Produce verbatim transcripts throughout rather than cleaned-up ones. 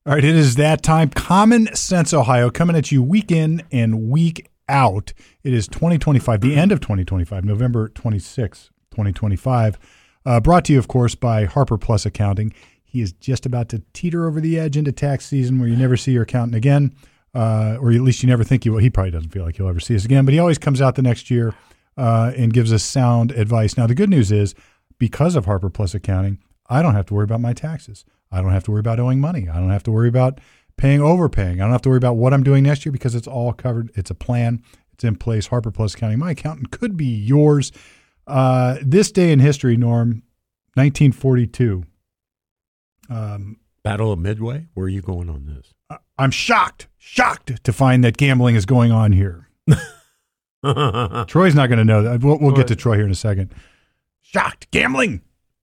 All right, it is that time. Common Sense Ohio coming at you week in and week out. It is twenty twenty-five, the end of twenty twenty-five, November twenty-sixth, twenty twenty-five. Uh, brought to you, of course, by Harper Plus Accounting. He is just about to teeter over the edge into tax season where you never see your accountant again, uh, or at least you never think you will. He probably doesn't feel like he'll ever see us again, but he always comes out the next year uh, and gives us sound advice. Now, the good news is, because of Harper Plus Accounting, I don't have to worry about my taxes. I don't have to worry about owing money. I don't have to worry about paying, overpaying. I don't have to worry about what I'm doing next year because it's all covered. It's a plan. It's in place. Harper Plus Accounting. My accountant could be yours. Uh, this day in history, Norm, nineteen forty-two. Um, Battle of Midway? Where are you going on this? I'm shocked, shocked to find that gambling is going on here. Troy's not going to know that. We'll, we'll get to Troy here in a second. Shocked. Gambling.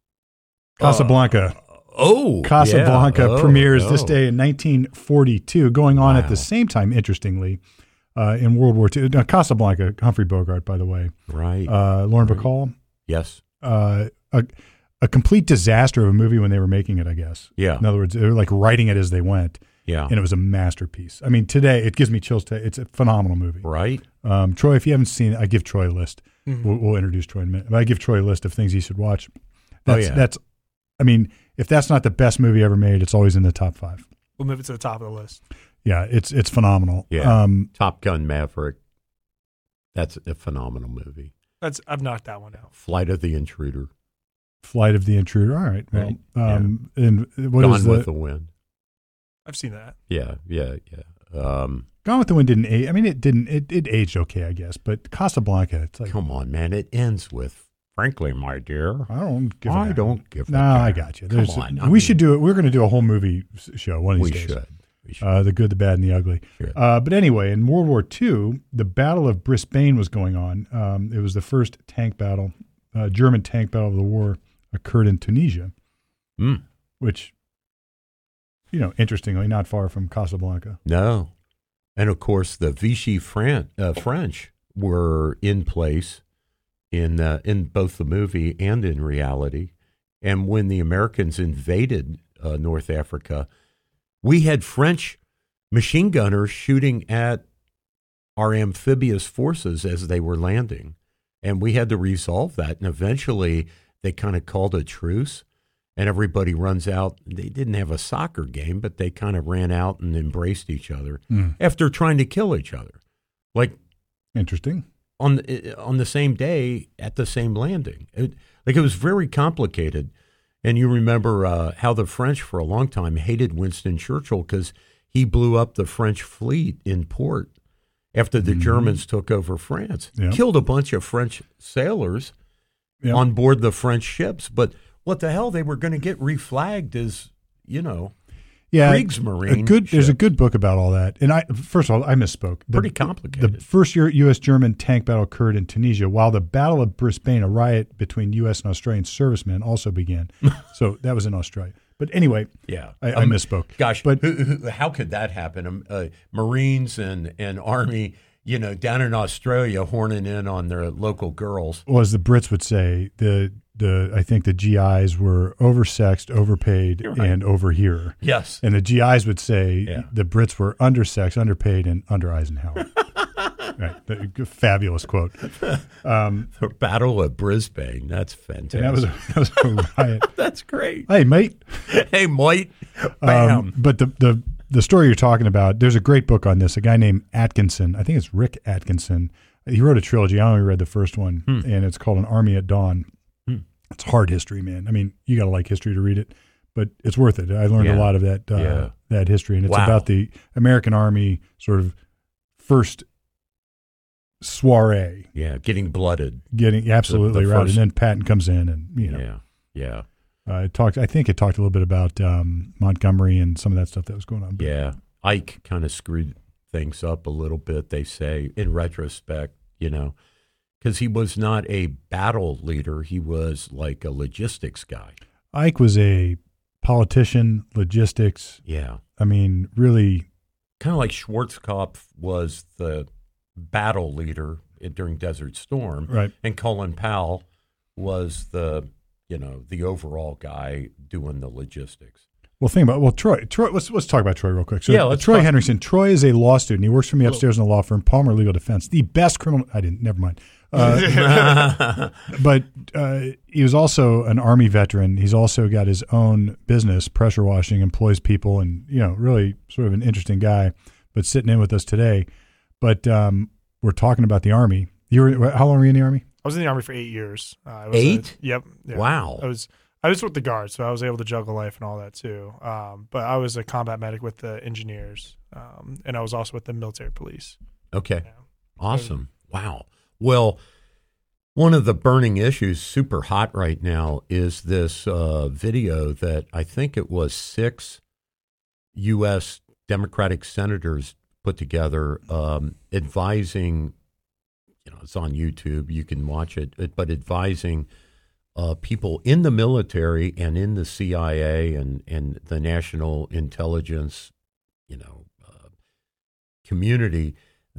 Casablanca. Uh, oh. Casablanca yeah. oh, premieres oh. this day in nineteen forty-two, going on wow. at the same time, interestingly, uh, in World War Two. Now, Casablanca, Humphrey Bogart, by the way. Right. Uh, Lauren right. Bacall. Yes. Uh, a, a complete disaster of a movie when they were making it, I guess. Yeah. In other words, they were like writing it as they went. Yeah. And it was a masterpiece. I mean, today, it gives me chills. To, it's a phenomenal movie. Right. Um, Troy, if you haven't seen it, I give Troy a list. Mm-hmm. We'll, we'll introduce Troy in a minute. But I give Troy a list of things he should watch. That's, oh, yeah. That's, I mean, if that's not the best movie ever made, it's always in the top five. We'll move it to the top of the list. Yeah, it's it's phenomenal. Yeah. Um, Top Gun Maverick. That's a phenomenal movie. That's I've knocked that one out. Flight of the Intruder. Flight of the Intruder. All right. Well, Right. um, and what Gone is the, with the Wind. I've seen that. Yeah, yeah, yeah. Um, Gone with the Wind didn't age. I mean, it didn't. It, it aged okay, I guess. But Casablanca, it's like, come on, man. It ends with, frankly, my dear. I don't give. I a don't give. No, a I damn. got you. Come There's on. a, I we mean, should do it. We're going to do a whole movie s- show one of these We days. should. We should. Uh, the good, the bad, and the ugly. Sure. Uh, but anyway, in World War Two, the Battle of Brisbane was going on. Um, it was the first tank battle, uh, German tank battle of the war, occurred in Tunisia, Mm. which, you know, interestingly, not far from Casablanca. No. And of course, the Vichy Fran- uh, French were in place in uh, in both the movie and in reality. And when the Americans invaded uh, North Africa, we had French machine gunners shooting at our amphibious forces as they were landing. And we had to resolve that. And eventually they kind of called a truce. And everybody runs out. They didn't have a soccer game, but they kind of ran out and embraced each other Mm. after trying to kill each other, like Interesting. on the, on the same day at the same landing. It, like it was very complicated. And you remember uh, how the French for a long time hated Winston Churchill because he blew up the French fleet in port after the Mhm. Germans took over France, Yep. killed a bunch of French sailors Yep. on board the French ships, but what the hell? They were going to get reflagged as, you know, Yeah, Kriegsmarine a good. There's a ships. good book about all that. And I, first of all, I misspoke. The, Pretty complicated. The first U S German tank battle occurred in Tunisia, while the Battle of Brisbane, a riot between U S and Australian servicemen, also began. So that was in Australia. But anyway, Yeah, I, I Um, misspoke. Gosh, but who, who, how could that happen? Um, uh, Marines and, and Army, you know, down in Australia, horning in on their local girls. well, as the Brits would say, the the I think the G Is were oversexed, overpaid, You're right. and over here. Yes. And the G Is would say Yeah. the Brits were undersexed, underpaid, and under Eisenhower. Right, the, fabulous quote. Um, The Battle of Brisbane. That's fantastic. and that was a, that was a riot. That's great. Hey, mate. Hey, mate. Bam. Um, but the, the the story you're talking about, there's a great book on this. A guy named Atkinson, I think it's Rick Atkinson. He wrote a trilogy. I only read the first one, Hmm. and it's called An Army at Dawn. Hmm. It's hard history, man. I mean, you got to like history to read it, but it's worth it. I learned Yeah. a lot of that uh, Yeah. that history, and it's Wow. about the American Army sort of first soiree, yeah, getting blooded. getting absolutely the right, first- and then Patton comes in, and you know, Yeah, yeah, uh, it talked. I think it talked a little bit about um, Montgomery and some of that stuff that was going on. But yeah. Ike kind of screwed things up a little bit, they say, in retrospect, you know, because he was not a battle leader. He was like a logistics guy. Ike was a politician, logistics. Yeah. I mean, really, Kind of like Schwarzkopf was the battle leader in- during Desert Storm. right. And Colin Powell was the, you know, the overall guy doing the logistics. Well, think about well, Troy. Troy. Let's let's talk about Troy real quick. So, Yeah, let's Troy talk. Henderson. Troy is a law student. He works for me upstairs in a law firm, Palmer Legal Defense, the best criminal. I didn't. Never mind. Uh, but uh, he was also an Army veteran. He's also got his own business, pressure washing, employs people, and you know, really sort of an interesting guy. But sitting in with us today. But um, we're talking about the Army. You were how long were you in the Army? I was in the Army for eight years. Uh, I was Eight? A, yep. Yeah. Wow. I was I was with the Guards, so I was able to juggle life and all that too. Um, but I was a combat medic with the engineers, um, and I was also with the military police. Okay. Yeah. Awesome. Wow. Well, one of the burning issues, super hot right now, is this uh, video that I think it was six U S Democratic senators put together um, advising, you know, it's on YouTube, you can watch it, but advising uh, people in the military and in the C I A and, and the national intelligence, you know, uh, community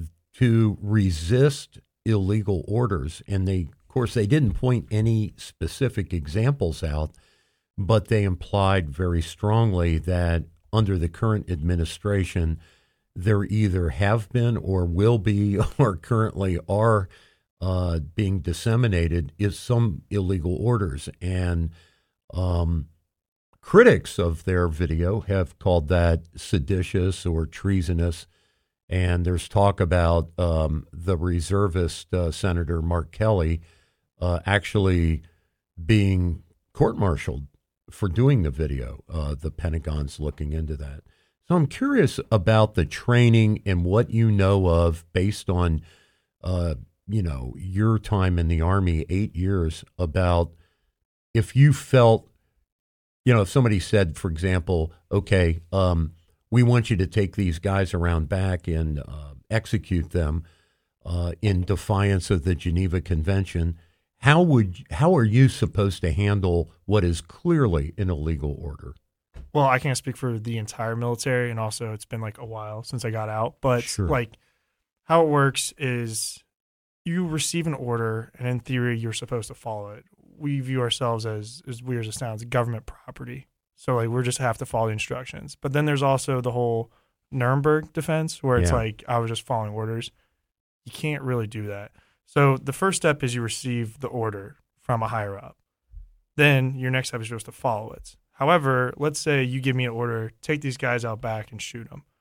to resist illegal orders. And they, of course, they didn't point any specific examples out, but they implied very strongly that under the current administration, there either have been or will be or currently are uh, being disseminated is some illegal orders. And um, critics of their video have called that seditious or treasonous. And there's talk about um, the reservist uh, Senator Mark Kelly uh, actually being court-martialed for doing the video. Uh, the Pentagon's looking into that. So I'm curious about the training and what you know of based on, uh, you know, your time in the Army, eight years, about if you felt, you know, if somebody said, for example, okay, um, we want you to take these guys around back and uh, execute them uh, in defiance of the Geneva Convention. How would how are you supposed to handle what is clearly an illegal order? Well, I can't speak for the entire military, and also it's been like a while since I got out. But Sure. like how it works is you receive an order, and in theory, you're supposed to follow it. We view ourselves as, as weird as it sounds, government property. So like we're just have to follow the instructions. But then there's also the whole Nuremberg defense, where it's Yeah. like I was just following orders. You can't really do that. So the first step is you receive the order from a higher up. Then your next step is just to follow it. However, let's say you give me an order, take these guys out back and shoot them.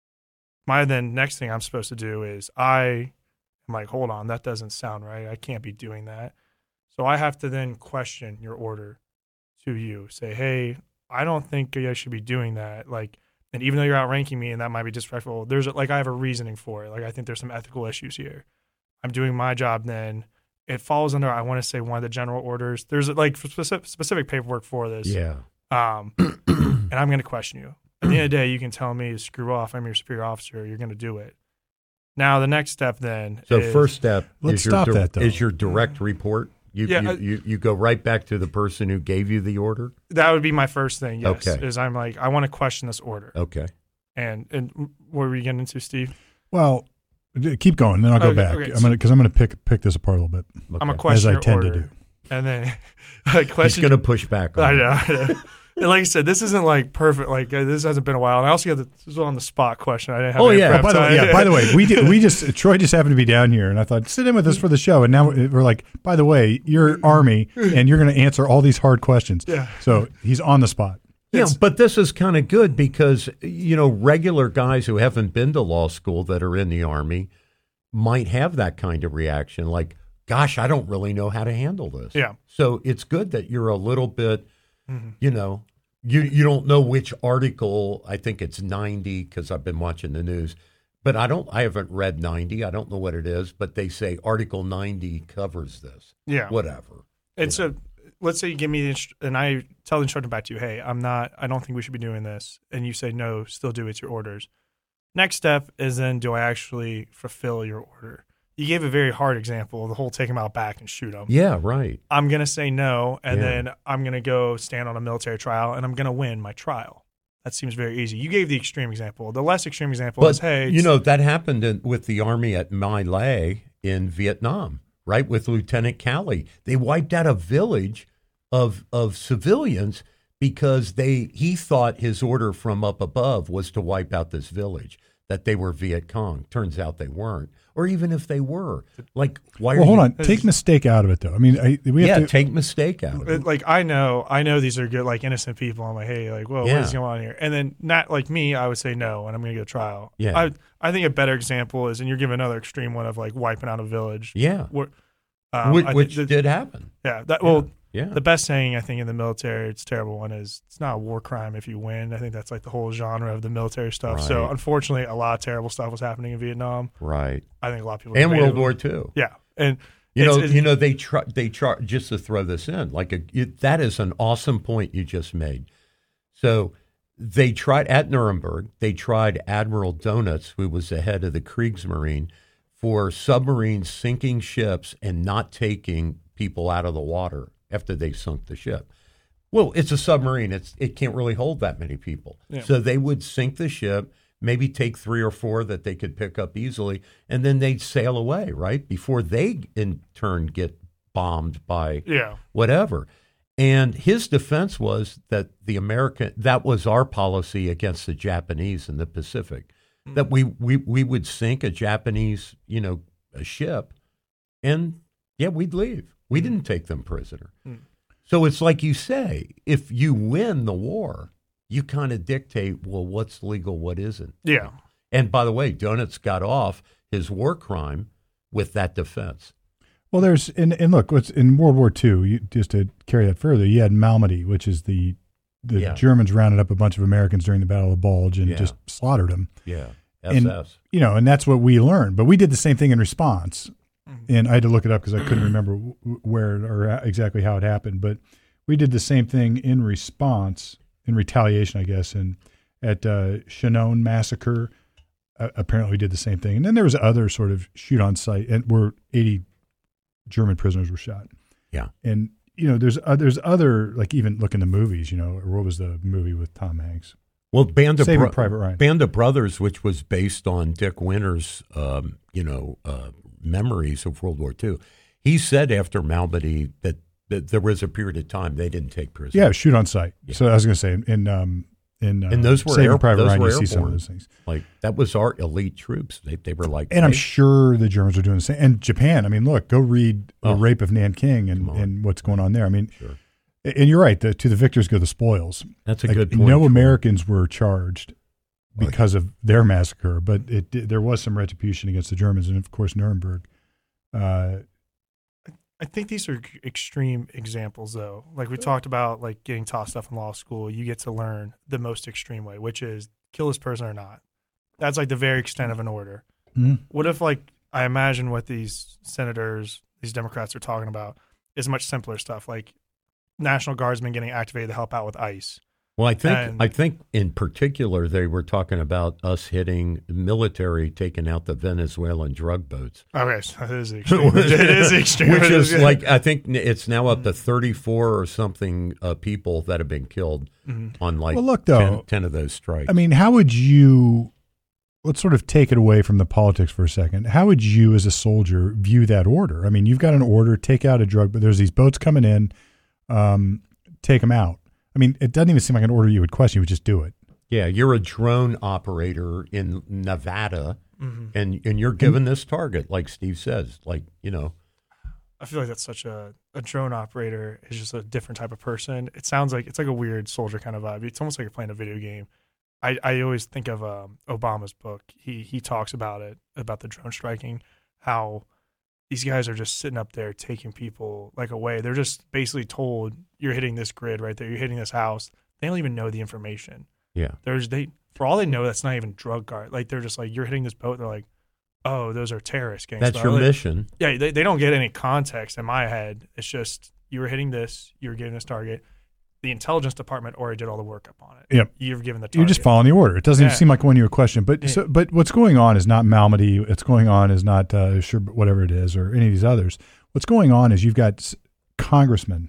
My then next thing I'm supposed to do is I am like, hold on, that doesn't sound right. I can't be doing that. So I have to then question your order to you. Say, hey, I don't think I should be doing that. Like, and even though you're outranking me and that might be disrespectful, there's a, like I have a reasoning for it. Like I think there's some ethical issues here. I'm doing my job then. It falls under, I want to say, one of the general orders. There's like specific, specific paperwork for this. Yeah. Um, and I'm going to question you. At the end of the day, you can tell me to screw off. I'm your superior officer. You're going to do it. Now, the next step then So is, first step Let's is, your stop di- that, though. is your direct report. You, Yeah, you, I- you you go right back to the person who gave you the order. that would be my first thing, yes, Okay. is I'm like, I want to question this order. Okay. And and what were you getting into, Steve? Well, d- keep going, then I'll go Okay, back. okay, I'm gonna because I'm gonna pick pick this apart a little bit, I'm a Okay. question as I your tend order. to do. And then I He's question going to push back on I it. know. I know. And like I said, this isn't like perfect. Like uh, this hasn't been a while. And I also got the, this was on the spot question. I didn't have Oh, any yeah. prep By the way, time. yeah. By the way, we did, we just Troy just happened to be down here, and I thought sit in with us for the show, and now we're like, by the way, you're Army, and you're going to answer all these hard questions. Yeah. So he's on the spot. Yeah, It's- but this is kind of good because, you know, regular guys who haven't been to law school that are in the Army might have that kind of reaction like, gosh, I don't really know how to handle this. Yeah. So it's good that you're a little bit, Mhm. you know, you, you don't know which article. I think it's ninety because I've been watching the news. But I don't. I haven't read ninety. I don't know what it is. But they say Article ninety covers this. Yeah. Whatever. And so let's say you give me the inst- and I tell the instructor back to you, hey, I'm not, I don't think we should be doing this. And you say, no, still do. It's your orders. Next step is then, do I actually fulfill your order? You gave a very hard example of the whole take them out back and shoot them. Yeah, right. I'm going to say no, and Yeah. then I'm going to go stand on a military trial, and I'm going to win my trial. That seems very easy. You gave the extreme example. The less extreme example But, is, hey, you know, that happened in, with the Army at My Lai in Vietnam, right, with Lieutenant Calley. They wiped out a village of of civilians because they he thought his order from up above was to wipe out this village, that they were Viet Cong. Turns out they weren't. Or even if they were, like, why well, are hold you, on. Take mistake out of it, though. I mean, I, we have yeah, to take mistake out of it. Like I know, I know these are good, like innocent people. I'm like, hey, like, whoa, Yeah. what is going on here? And then not like me, I would say no, and I'm going to go to trial. Yeah. I I think a better example is, and you're giving another extreme one of like wiping out a village. Yeah, Where, um, which, I think which that- did happen. Yeah. That well, Yeah, the best saying I think in the military, it's a terrible one, is it's not a war crime if you win. I think that's like the whole genre of the military stuff. So Right. unfortunately, a lot of terrible stuff was happening in Vietnam. right. I think a lot of people And made World it- War Two. Yeah, and You it's- know, it's- you know, they try, they try, just to throw this in, like a, it, that is an awesome point you just made. So they tried at Nuremberg, they tried Admiral Donitz, who was the head of the Kriegsmarine, for submarines sinking ships and not taking people out of the water after they sunk the ship. Well, it's a submarine. It's it can't really hold that many people. Yeah. So they would sink the ship, maybe take three or four that they could pick up easily, and then they'd sail away, right? Before they in turn get bombed by yeah. whatever. And his defense was that the American that was our policy against the Japanese in the Pacific. Mm. That we, we we would sink a Japanese, you know, a ship, and yeah, we'd leave. We didn't take them prisoner. Mm. So it's like you say, if you win the war, you kind of dictate, well, what's legal, what isn't. Yeah. And by the way, Donitz got off his war crime with that defense. Well, there's and, and look, what's in World War Two. You, just to carry that further, you had Malmedy, which is the the Yeah. Germans rounded up a bunch of Americans during the Battle of the Bulge and Yeah. just slaughtered them. Yeah, And- S S. You know, and that's what we learned. But we did the same thing in response. Mhm. And I had to look it up because I couldn't remember w- where or exactly how it happened. But we did the same thing in response, in retaliation, I guess, and at uh, Chinon massacre. Uh, apparently, we did the same thing. And then there was other sort of shoot on sight, and where eighty German prisoners were shot. Yeah. And you know, there's uh, there's other, like, even look in the movies. You know, or what was the movie with Tom Hanks? Well, Band of, Saving Bro- Private Ryan. Band of Brothers, which was based on Dick Winter's, um, you know, uh, memories of World War Two, he said after Malmedy that, that there was a period of time they didn't take prisoners. Yeah, shoot on sight. Yeah. So I was going to say, in um, in uh, And those were Saving air- Private those Ryan, were you see some of airborne. those things. Like, that was our elite troops. They they were like, And I'm hey, sure the Germans are doing the same. And Japan, I mean, look, go read Oh. The Rape of Nanking and, Come on. and what's going on there. I mean, Sure. and you're right, the, to the victors go the spoils. That's a Like, good point. no Troy. Americans were charged Right. because of their massacre, but it did- there was some retribution against the Germans, and of course Nuremberg. Uh, I think these are extreme examples, though. Like we talked about, like getting taught stuff in law school, you get to learn the most extreme way, which is kill this person or not. That's like the very extent of an order. mm, What if, like, I imagine what these senators, these Democrats are talking about is much simpler stuff, like National Guardsmen getting activated to help out with ICE. Well, I think And- I think in particular they were talking about us hitting military, taking out the Venezuelan drug boats. Okay, so it is extreme. it is extreme. Which It is is- like, I think it's now up to thirty-four or something uh, people that have been killed Mhm. on like Well, look, though, ten, ten of those strikes. I mean, how would you? Let's sort of take it away from the politics for a second. How would you, as a soldier, view that order? I mean, you've got an order: take out a drug, but there's these boats coming in, um, take them out. I mean, it doesn't even seem like an order you would question. You would just do it. yeah, you're a drone operator in Nevada, Mhm. and and you're given this target, like Steve says, like, you know, I feel like that's such a a drone operator is just a different type of person. It sounds like it's like a weird soldier kind of vibe. It's almost like you're playing a video game. I, I always think of um, Obama's book. He he talks about it, about the drone striking, how these guys are just sitting up there taking people like away. They're just basically told you're hitting this grid right there. You're hitting this house. They don't even know the information. yeah. There's they for all they know that's not even drug guard. Like they're just like you're hitting this boat. They're like, oh, those are terrorist gangs. That's But your like, mission. yeah, they, they don't get any context in my head. It's just you were hitting this, you were getting this target. The intelligence department already did all the work up on it. Yep. You've given the target. You're just following the order. It doesn't even Yeah. seem like one you would question. But Yeah. so, but what's going on is not Malmedy. What's going on is not uh, sure whatever it is or any of these others. What's going on is you've got s- congressmen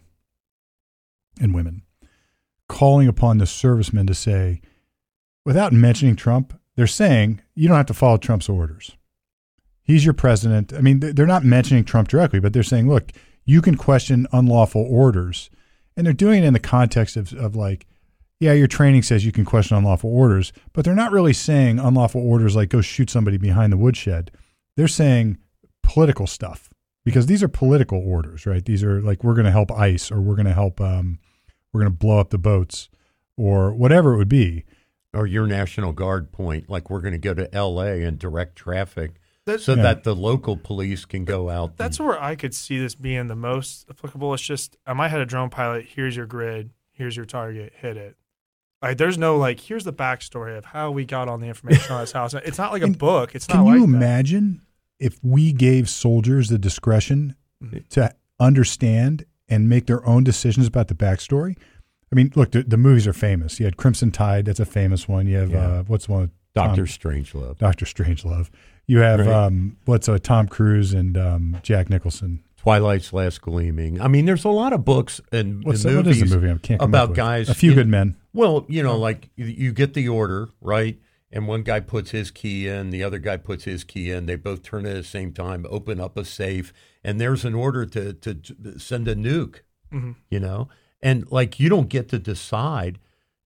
and women calling upon the servicemen to say, without mentioning Trump, they're saying you don't have to follow Trump's orders. He's your president. I mean, th- they're not mentioning Trump directly, but they're saying, look, you can question unlawful orders. And they're doing it in the context of, of like, yeah, your training says you can question unlawful orders, but they're not really saying unlawful orders like go shoot somebody behind the woodshed. They're saying political stuff because these are political orders, right? These are like, we're going to help ICE or we're going to help, um, we're going to blow up the boats or whatever it would be. Or your National Guard point, like we're going to go to L A and direct traffic That's, so yeah. that the local police can go out. That's and, where I could see this being the most applicable. It's just, I might have a drone pilot. Here's your grid. Here's your target. Hit it. Like, there's no like, here's the backstory of how we got on the information on this house. It's not like a And book. It's Can not you like that. imagine if we gave soldiers the discretion Mhm. to understand and make their own decisions about the backstory? I mean, look, the, the movies are famous. You had Crimson Tide. That's a famous one. You have, Yeah. uh, what's the one? with Doctor Tom- Strangelove. Doctor Strangelove. You have, Right. um, what's uh, Tom Cruise and um, Jack Nicholson. Twilight's Last Gleaming. I mean, there's a lot of books and, What's and the, what movies is the movie? I can't come up about with. guys. A Few in- Good Men. Well, you know, like you, you get the order, right? And one guy puts his key in, the other guy puts his key in. They both turn at the same time, open up a safe, and there's an order to, to, to send a nuke, Mhm. you know? And like you don't get to decide.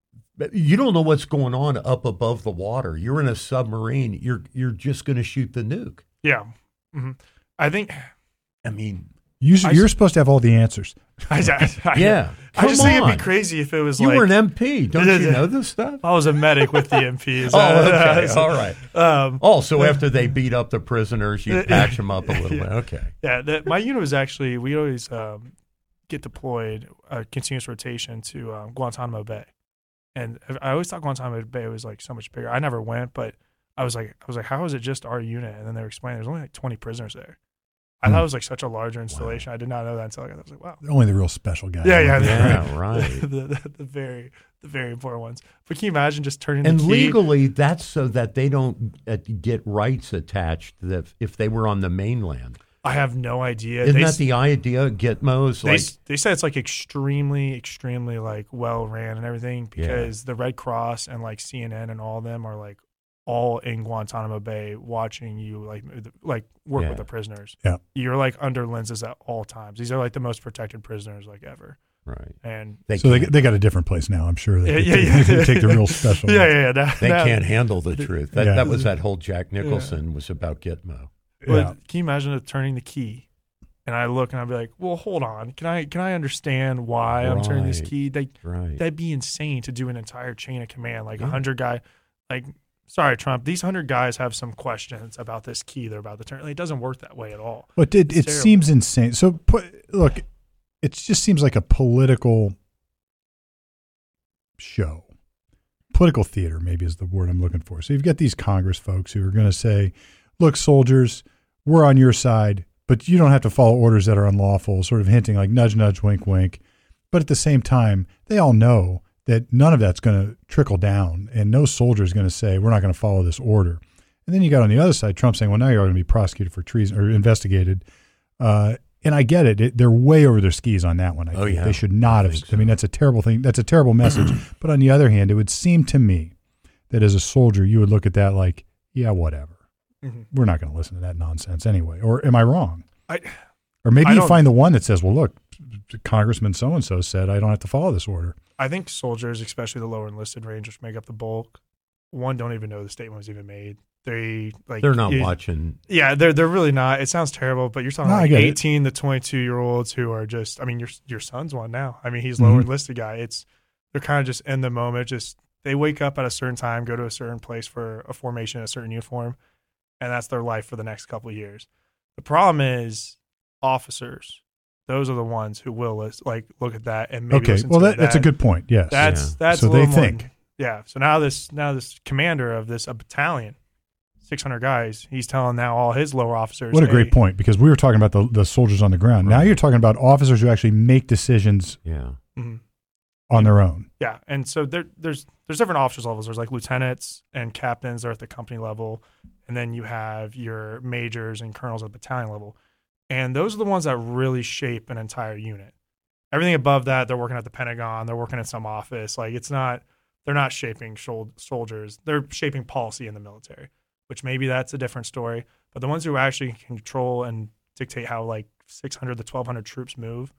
You don't know what's going on up above the water. You're in a submarine. You're you're just going to shoot the nuke. Yeah. hmm I think, I mean, You, should- I you're s- supposed to have all the answers. I, I, I, yeah. I just come think it'd on. be crazy if it was You like, were an M P. Don't you know this stuff? I was a medic with the M Ps. Oh, okay. All right. Um, Oh, so after they beat up the prisoners, you patch them up a little bit. Okay. Yeah, the, my unit was actually, we always um, get deployed, uh, continuous rotation to um, Guantanamo Bay. And I always thought Guantanamo Bay was like so much bigger. I never went, but I was like, I was like, how is it just our unit? And then they were explaining there's only like twenty prisoners there. I Hmm. thought it was like such a larger installation. I did not know that until I got there. I was like, wow. Only the real special guys. Yeah, yeah, Yeah, right. the, the, the very, the very important ones. But can you imagine just turning And the key? legally, that's so that they don't uh, get rights attached that if they were on the mainland. I have no idea. Isn't They that s- the idea? Gitmos? They, Like, s- they said it's like extremely, extremely like well ran and everything because the Red Cross and like C N N and all of them are like all in Guantanamo Bay watching you like like work Yeah. with the prisoners. Yeah. You're like under lenses at all times. These are like the most protected prisoners like ever. right. And They So they, can't, they got a different place now, I'm sure. They, yeah, could yeah, take, yeah. they take the real special yeah, ones. yeah, yeah. Now- they now- can't handle the truth. That, Yeah. that was that whole Jack Nicholson was about Gitmo. But Yeah. can you imagine it turning the key? And I look and I'd be like, well, hold on. Can I can I understand why I'm turning this Right. key? They Right. That'd be insane to do an entire chain of command, like a Yeah. hundred guy. Like, sorry, Trump, these hundred guys have some questions about this key they're about to turn. Like, it doesn't work that way at all. But it, It's it terrible. seems insane. So put, look, it just seems like a political show. Political theater, maybe is the word I'm looking for. So you've got these Congress folks who are going to say, look, soldiers, we're on your side, but you don't have to follow orders that are unlawful, sort of hinting like nudge, nudge, wink, wink. But at the same time, they all know that none of that's going to trickle down, and no soldier is going to say, we're not going to follow this order. And then you got on the other side, Trump saying, well, now you're going to be prosecuted for treason or investigated. Uh, and I get it. it. They're way over their skis on that one. I Oh, think. yeah. They should not I have. think I mean, so. that's a terrible thing. That's a terrible message. But on the other hand, it would seem to me that as a soldier, you would look at that like, yeah, whatever. Mhm. We're not going to listen to that nonsense anyway. Or am I wrong? I, Or maybe I you don't- find the one that says, well, look, Congressman so-and-so said I don't have to follow this order. I think soldiers, especially the lower enlisted range, which make up the bulk, one, don't even know the statement was even made. They like They're not it- watching. Yeah, they're they're really not. It sounds terrible, but you're talking No, I like get it. eighteen to twenty-two year olds who are just. I mean, your your son's one now. I mean, he's lower Mhm. enlisted guy. It's they're kind of just in the moment. Just they wake up at a certain time, go to a certain place for a formation, a certain uniform, and that's their life for the next couple of years. The problem is officers. Those are the ones who will lis- like look at that and maybe Okay, listen well, to that, that's a that. good point. Yes. That's Yeah. that's So a they little more- think. yeah. So now this now this commander of this a battalion, six hundred guys, he's telling now all his lower officers. What a hey, great point, because we were talking about the, the soldiers on the ground. Now Right. you're talking about officers who actually make decisions Yeah. mhm. on their own. Yeah, and so there, there's there's different officers levels. There's like lieutenants and captains. They're at the company level, and then you have your majors and colonels at the battalion level, and those are the ones that really shape an entire unit. Everything above that, they're working at the Pentagon. They're working in some office. Like it's not, they're not shaping shol- soldiers. They're shaping policy in the military, which maybe that's a different story. But the ones who actually control and dictate how like six hundred to twelve hundred troops move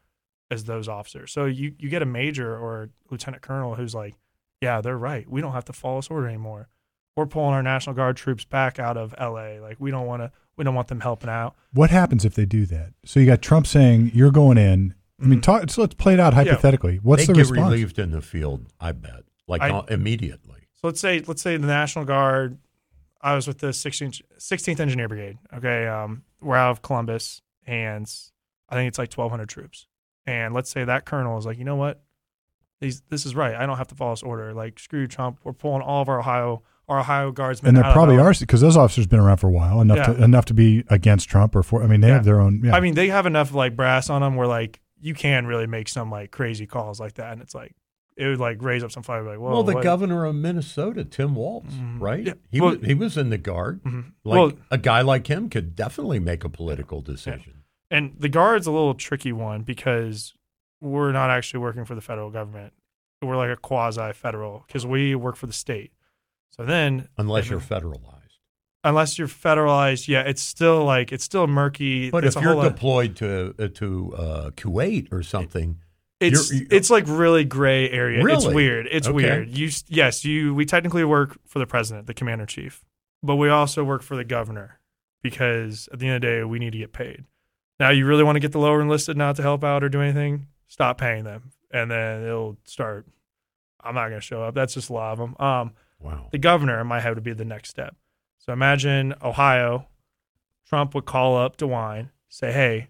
as those officers. So you, you get a major or a lieutenant colonel who's like, yeah, they're right. We don't have to follow this order anymore. We're pulling our National Guard troops back out of L A. Like we don't want to, we don't want them helping out. What happens if they do that? So you got Trump saying you're going in. I mean, talk, so let's play it out hypothetically. Yeah. What's they the get response? relieved in the field, I bet, like I, not immediately. So let's say, let's say the National Guard. I was with the sixteenth, sixteenth Engineer Brigade. Okay, um, we're out of Columbus, and I think it's like twelve hundred troops. And let's say that colonel is like, you know what? These, this is right. I don't have to follow this order. Like, screw you, Trump. We're pulling all of our Ohio, our Ohio guardsmen. And there out probably of are, because those officers have been around for a while, enough Yeah. to enough to be against Trump or for. I mean, they Yeah. have their own. Yeah. I mean, they have enough like brass on them where like you can really make some like crazy calls like that, and it's like it would like raise up some fire. Like, whoa, Well, the what? governor of Minnesota, Tim Walz, Mhm. right? Yeah. He Well- was he was in the Guard. Mhm. Like Well- a guy like him could definitely make a political decision. And the Guard's a little tricky one because we're not actually working for the federal government. We're like a quasi-federal because we work for the state. So then, Unless if- you're federalized. unless you're federalized, yeah, it's still like it's still murky. But it's if a you're whole lot- deployed to uh, to uh, Kuwait or something, it's you're- you're- it's like really gray area. It's Really? weird. It's Okay. weird. You s- yes, you we technically work for the president, the commander in chief, but we also work for the governor because at the end of the day, we need to get paid. Now, you really want to get the lower enlisted not to help out or do anything? Stop paying them, and then it'll start. I'm not going to show up. That's just a lot of them. Um, wow. the governor in my head would be the next step. So imagine Ohio, Trump would call up DeWine, say, hey,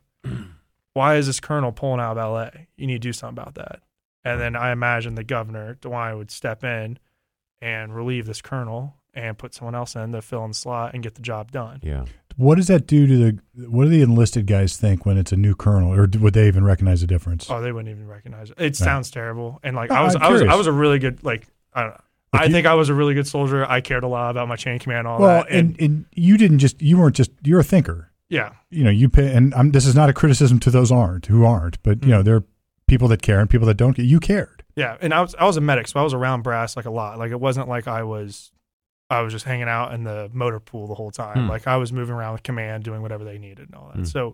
why is this colonel pulling out of L A? You need to do something about that. And then I imagine the governor, DeWine, would step in and relieve this colonel and put someone else in to fill in the slot and get the job done. Yeah. What does that do to the? What do the enlisted guys think when it's a new colonel, or would they even recognize the difference? Oh, they wouldn't even recognize it. It No. sounds terrible. And like No, I was, I'm I was, I curious. was a really good like. I don't know. Like I you- think I was a really good soldier. I cared a lot about my chain of command, and all well, that. and, and you didn't just you weren't just you're a thinker. yeah, You know, you pay, and I'm, this is not a criticism to those aren't who aren't, but you know, there are people that care and people that don't. You cared. yeah. And I was, I was a medic, so I was around brass like a lot. Like it wasn't like I was, I was just hanging out in the motor pool the whole time. Hmm. Like I was moving around with command, doing whatever they needed and all that. Hmm. So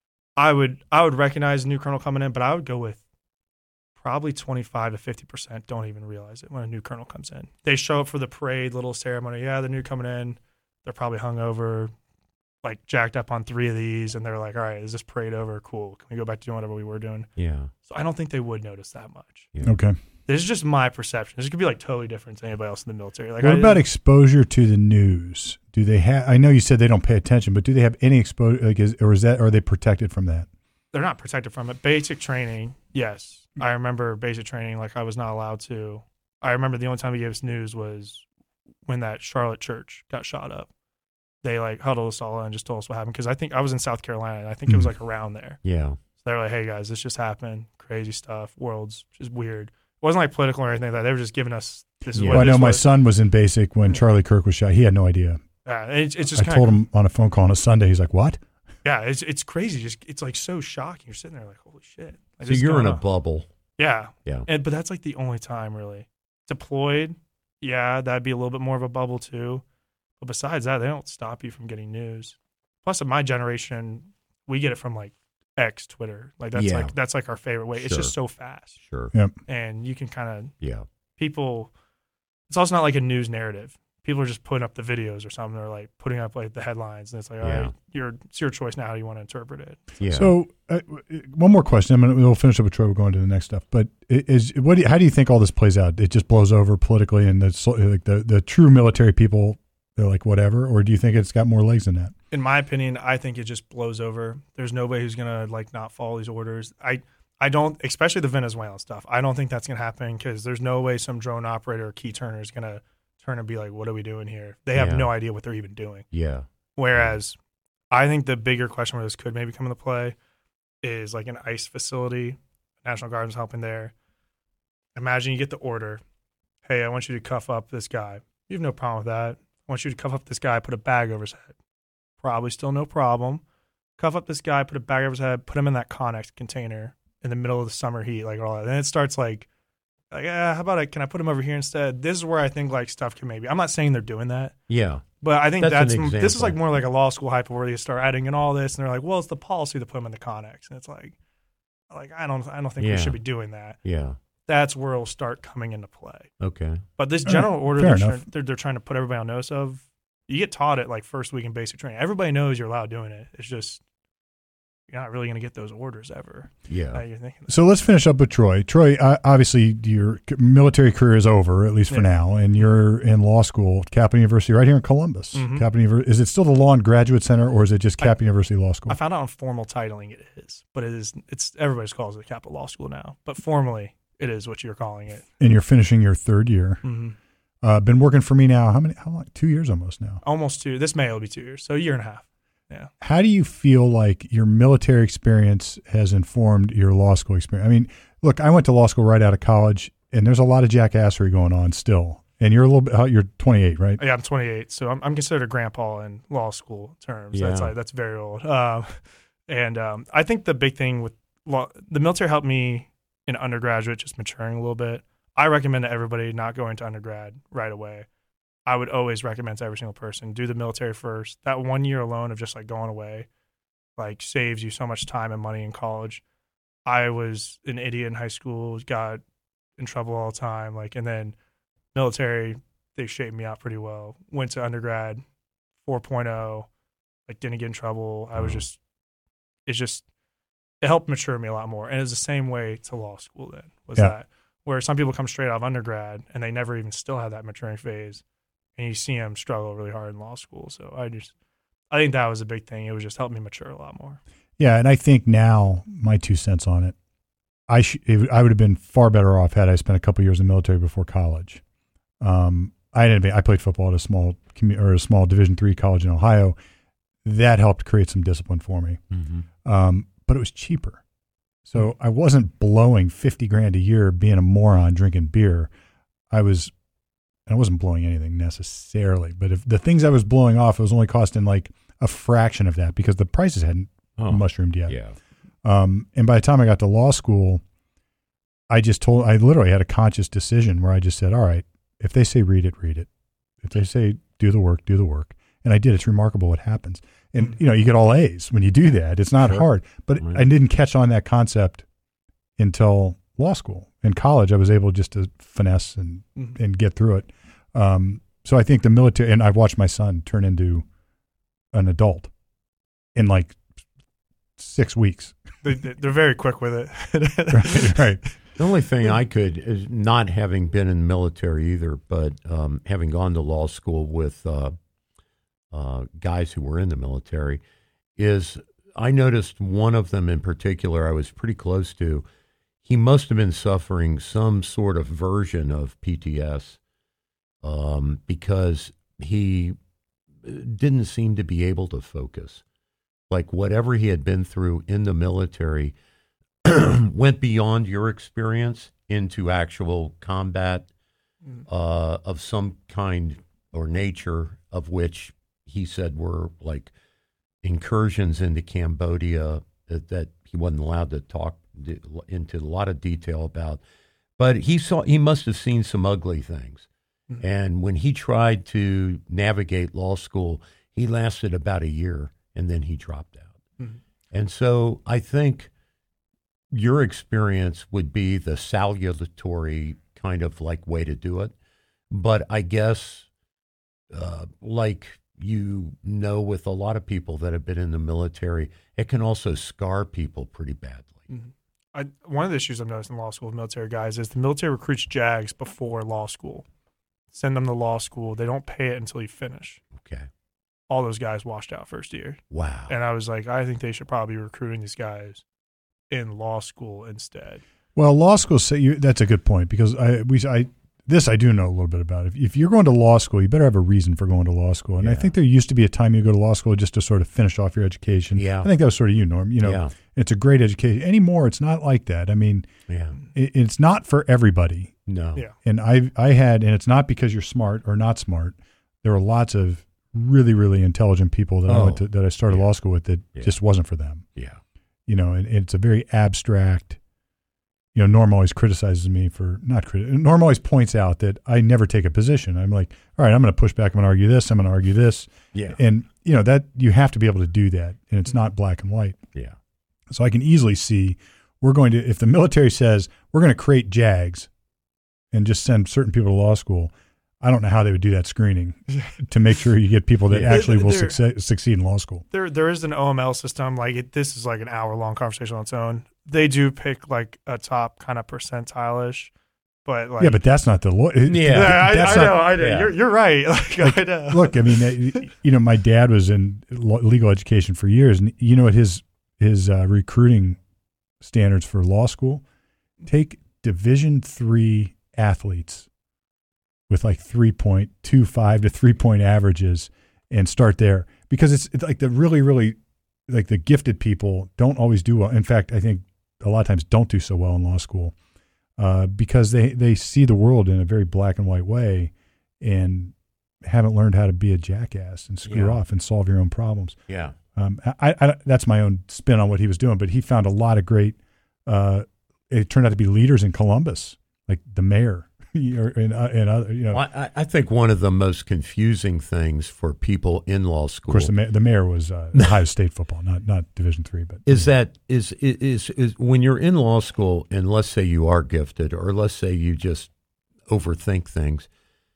I would, I would recognize a new colonel coming in, but I would go with probably twenty-five to fifty percent don't even realize it when a new colonel comes in. They show up for the parade, little ceremony. Yeah, the new coming in. They're probably hungover, like jacked up on three of these, and they're like, all right, is this parade over? Cool. Can we go back to doing whatever we were doing? Yeah. So I don't think they would notice that much. Yeah. Okay. This is just my perception. This could be like totally different to anybody else in the military. Like, What I, about exposure to the news? Do they have? I know you said they don't pay attention, but do they have any exposure? Like, is, or is that? Are they protected from that? they're not protected from it. Basic training, yes. I remember basic training. Like I was not allowed to. I remember the only time he gave us news was when that Charlotte church got shot up. They like huddled us all and just told us what happened. Because I think I was in South Carolina. And I think it was like around there. Yeah. So they were like, "Hey guys, this just happened. Crazy stuff. World's just weird." It wasn't like political or anything like that. They were just giving us this is Yeah. what Well, I this know my was. son was in basic when Charlie Kirk was shot. He had no idea. Yeah, it's, it's just I kind told of him on a phone call on a Sunday. He's like, "What?" yeah, it's it's crazy. Just it's like so shocking. You're sitting there like, holy shit. I So just you're don't in a know. bubble. Yeah. Yeah. And but that's like the only time really. Deployed, yeah, that'd be a little bit more of a bubble too. But besides that, they don't stop you from getting news. Plus in my generation, we get it from like X, Twitter. Like that's Yeah. like that's like our favorite way. It's just Sure. so fast. Sure. And you can kind of Yeah. people it's also not like a news narrative. People are just putting up the videos or something. They're like putting up like the headlines, and it's like, all Yeah. right, your it's your choice now how you want to interpret it. Yeah. So, uh, one more question. I'm gonna, we'll finish up with Troy. We'll go into the next stuff. But is what? Do you, how do you think all this plays out? It just blows over politically, and the so- like the the true military people, they're like whatever, or do you think it's got more legs than that? In my opinion, I think it just blows over. There's nobody who's gonna like not follow these orders. I I don't, especially the Venezuelan stuff. I don't think that's gonna happen because there's no way some drone operator or key turner is gonna turn and be like, "What are we doing here?" They have Yeah. no idea what they're even doing. yeah. Whereas, I think the bigger question where this could maybe come into play is like an ICE facility. National Guard's helping there. Imagine you get the order, "Hey, I want you to cuff up this guy." You have no problem with that. I want you to cuff up this guy, put a bag over his head. Probably still no problem. Cuff up this guy, put a bag over his head, put him in that Connex container in the middle of the summer heat, like all that. Then it starts like, like, ah, how about I? Can I put him over here instead? This is where I think like stuff can maybe. I'm not saying they're doing that. Yeah. But I think That's that's, an this is example. like more like a law school hype where they start adding in all this, and they're like, well, it's the policy to put them in the Connex, and it's like, like I don't I don't think Yeah. we should be doing that. Yeah. That's where it'll start coming into play. Okay. But this All general right, order fair they're, enough. trying, they're they're trying to put everybody on notice of, you get taught it like first week in basic training. Everybody knows you're allowed doing it. It's just you're not really going to get those orders ever. Yeah. Uh, you're thinking So let's finish up with Troy. Troy, uh, obviously your c- military career is over, at least for Yeah. now, and you're in law school at Kaplan University right here in Columbus. Mhm. Kaplan Univer- is it still the Law and Graduate Center, or is it just Kaplan University Law School? I found out on formal titling it is, but it is it's everybody calls it Capital Law School now. But formally, it is what you're calling it. And you're finishing your third year. Mm-hmm. Uh, been working for me now. How many? How long? Two years almost now. Almost two. This May will be two years, so a year and a half. Yeah. How do you feel like your military experience has informed your law school experience? I mean, look, I went to law school right out of college, and there's a lot of jackassery going on still. And you're a little bit. uh, You're twenty-eight, right? Yeah, I'm twenty-eight, so I'm, I'm considered a grandpa in law school terms. Yeah. That's like that's very old. Um, and um, I think the big thing with law, the military helped me in undergraduate, just maturing a little bit. I recommend to everybody not going to undergrad right away. I would always recommend to every single person, do the military first. That one year alone of just like going away, like saves you so much time and money in college. I was an idiot in high school, got in trouble all the time. Like, and then military, they shaped me out pretty well. Went to undergrad, four point oh, like didn't get in trouble. I was Oh. just, it's just, it helped mature me a lot more. And it's the same way to law school then, was Yeah. that where some people come straight out of undergrad and they never even still have that maturing phase. And you see them struggle really hard in law school. So I just, I think that was a big thing. It was just helped me mature a lot more. Yeah, and I think now my two cents on it. I sh- it, I would have been far better off had I spent a couple years in the military before college. Um, I didn't. I played football at a small commu- or a small Division three college in Ohio. That helped create some discipline for me. Mm-hmm. Um, but it was cheaper, so I wasn't blowing fifty grand a year being a moron drinking beer. I was. And I wasn't blowing anything necessarily, but if the things I was blowing off, it was only costing like a fraction of that because the prices hadn't Oh. mushroomed yet. Yeah. Um, and by the time I got to law school, I just told, I literally had a conscious decision where I just said, all right, if they say read it, read it. If they say do the work, do the work. And I did. It's remarkable what happens. And, you know, you get all A's when you do that. It's not Sure. hard. But Right. I didn't catch on that concept until law school. In college, I was able just to finesse and, Mhm. and get through it. Um, so I think the military, and I've watched my son turn into an adult in like six weeks. They, they- they're very quick with it. right, right. The only thing I could is not having been in the military either, but um, having gone to law school with uh, uh, guys who were in the military, is I noticed one of them in particular I was pretty close to. He must have been suffering some sort of version of P T S um, because he didn't seem to be able to focus. Like whatever he had been through in the military went beyond your experience into actual combat uh, of some kind or nature, of which he said were like incursions into Cambodia that, that he wasn't allowed to talk d- into a lot of detail about. But he saw he must have seen some ugly things. Mhm. And when he tried to navigate law school, he lasted about a year and then he dropped out. Mhm. And so I think your experience would be the salutary kind of like way to do it. But I guess, uh, like you know, with a lot of people that have been in the military, it can also scar people pretty badly. Mhm. I, one of the issues I've noticed in law school with military guys is the military recruits JAGs before law school. Send them to law school. They don't pay it until you finish. Okay. All those guys washed out first year. Wow. And I was like, I think they should probably be recruiting these guys in law school instead. Well, law school, say you, that's a good point because I, we, I, this I do know a little bit about. If, if you're going to law school, you better have a reason for going to law school. And I Yeah. think there used to be a time you go to law school just to sort of finish off your education. Yeah. I think that was sort of you, Norm. You know, Yeah. it's a great education. Anymore, it's not like that. I mean, Yeah. it, it's not for everybody. No. Yeah. And I, I had, and it's not because you're smart or not smart. There were lots of really, really intelligent people that I Oh. went to, that I started Yeah. law school with that Yeah. just wasn't for them. Yeah. You know, and, and it's a very abstract. You know, Norm always criticizes me for not criti- Norm always points out that I never take a position. I'm like, all right, I'm going to push back. I'm going to argue this. I'm going to argue this. Yeah. And you know that you have to be able to do that, and it's not black and white. Yeah. So I can easily see we're going to, if the military says we're going to create JAGs and just send certain people to law school, I don't know how they would do that screening to make sure you get people that Yeah. actually will There- succeed, succeed in law school. There, there is an O M L system. Like it, this is like an hour long conversation on its own. They do pick like a top kind of percentile ish, but like Yeah, but that's not the law. Yeah. yeah, I, that's I not- know, I know. yeah. You're, you're right. Like, I know. Look, I mean, uh, you know, my dad was in lo- legal education for years, and you know what his his uh, recruiting standards for law school? Take Division three athletes with like three point two five to three point averages and start there, because it's, it's like the really, really like the gifted people don't always do well. In fact, I think a lot of times don't do so well in law school uh, because they, they see the world in a very black and white way and haven't learned how to be a jackass and screw Yeah. off and solve your own problems. Yeah. Um, I, I, that's my own spin on what he was doing, but he found a lot of great, uh, it turned out to be leaders in Columbus, like the mayor or, and, uh, and other, you know, Well, I, I think one of the most confusing things for people in law school of course the, ma- the mayor was uh, Ohio State football, not, not Division three, but is that is, is is when you're in law school, and let's say you are gifted, or let's say you just overthink things,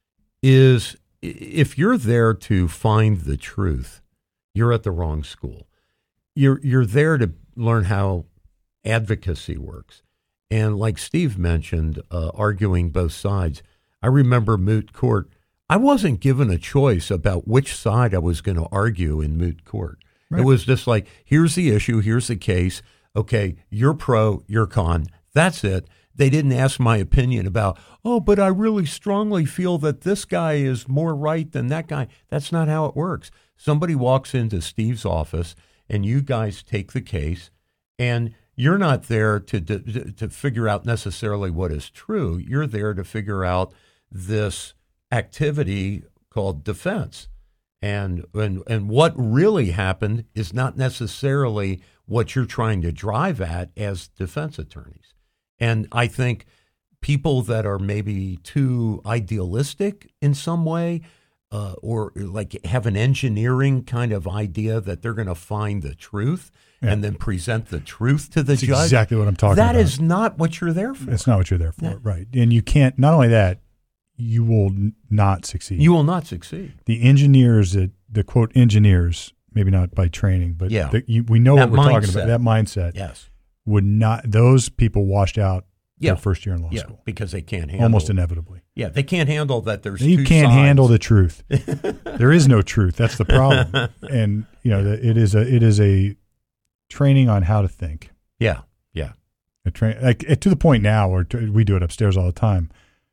is if you're there to find the truth, you're at the wrong school. You're you're there to learn how advocacy works. And like Steve mentioned, uh, arguing both sides, I remember moot court. I wasn't given a choice about which side I was going to argue in moot court. Right. It was just like, here's the issue, here's the case. Okay, you're pro, you're con. That's it. They didn't ask my opinion about, oh, but I really strongly feel that this guy is more right than that guy. That's not how it works. Somebody walks into Steve's office and you guys take the case, and you're not there to, to to figure out necessarily what is true. You're there to figure out this activity called defense. And, and and what really happened is not necessarily what you're trying to drive at as defense attorneys. And I think people that are maybe too idealistic in some way, uh, or like have an engineering kind of idea that they're going to find the truth Yeah. and then present the truth to the that's judge. exactly what I'm talking That about. is not what you're there for. It's not what you're there for, No. right? And you can't, not only that, you will n- not succeed. You will not succeed. the engineers that the quote engineers, maybe not by training, but Yeah. the, you, we know That what we're talking mindset. about. That mindset Yes. would not; those people washed out Yeah. their first year in law Yeah, school, because they can't handle almost inevitably. Yeah, they can't handle that. There's You two can't sides. handle the truth. There is no truth. That's the problem. And you know, the, it is a it is a training on how to think. Yeah, yeah, A train like to the point now where t- we do it upstairs all the time.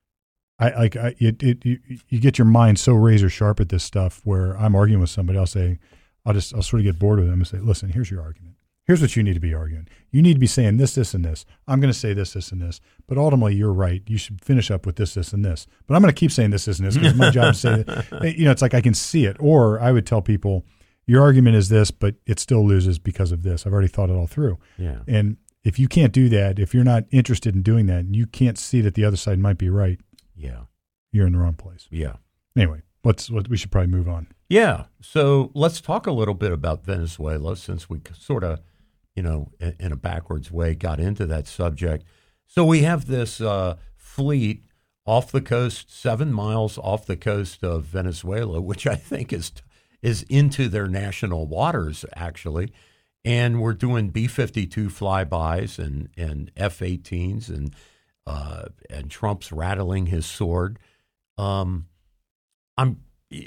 I like I, it, it. You, you get your mind so razor sharp at this stuff. Where I'm arguing with somebody, I'll say, I'll just I'll sort of get bored with them and say, listen, here's your argument. Here's what you need to be arguing. You need to be saying this, this, and this. I'm going to say this, this, and this. But ultimately, you're right. You should finish up with this, this, and this. But I'm going to keep saying this, this, and this because my job is to say that. You know, it's like I can see it. Or I would tell people, your argument is this, but it still loses because of this. I've already thought it all through. yeah. And if you can't do that, if you're not interested in doing that, and you can't see that the other side might be right, Yeah, you're in the wrong place. yeah, Anyway, let's let, we should probably move on. yeah. So let's talk a little bit about Venezuela, since we sort of, you know, in, in a backwards way, got into that subject. So we have this uh, fleet off the coast, seven miles off the coast of Venezuela, which I think is is into their national waters, actually. And we're doing B fifty-two flybys and, and F eighteens, and uh, and Trump's rattling his sword. Um, I'm,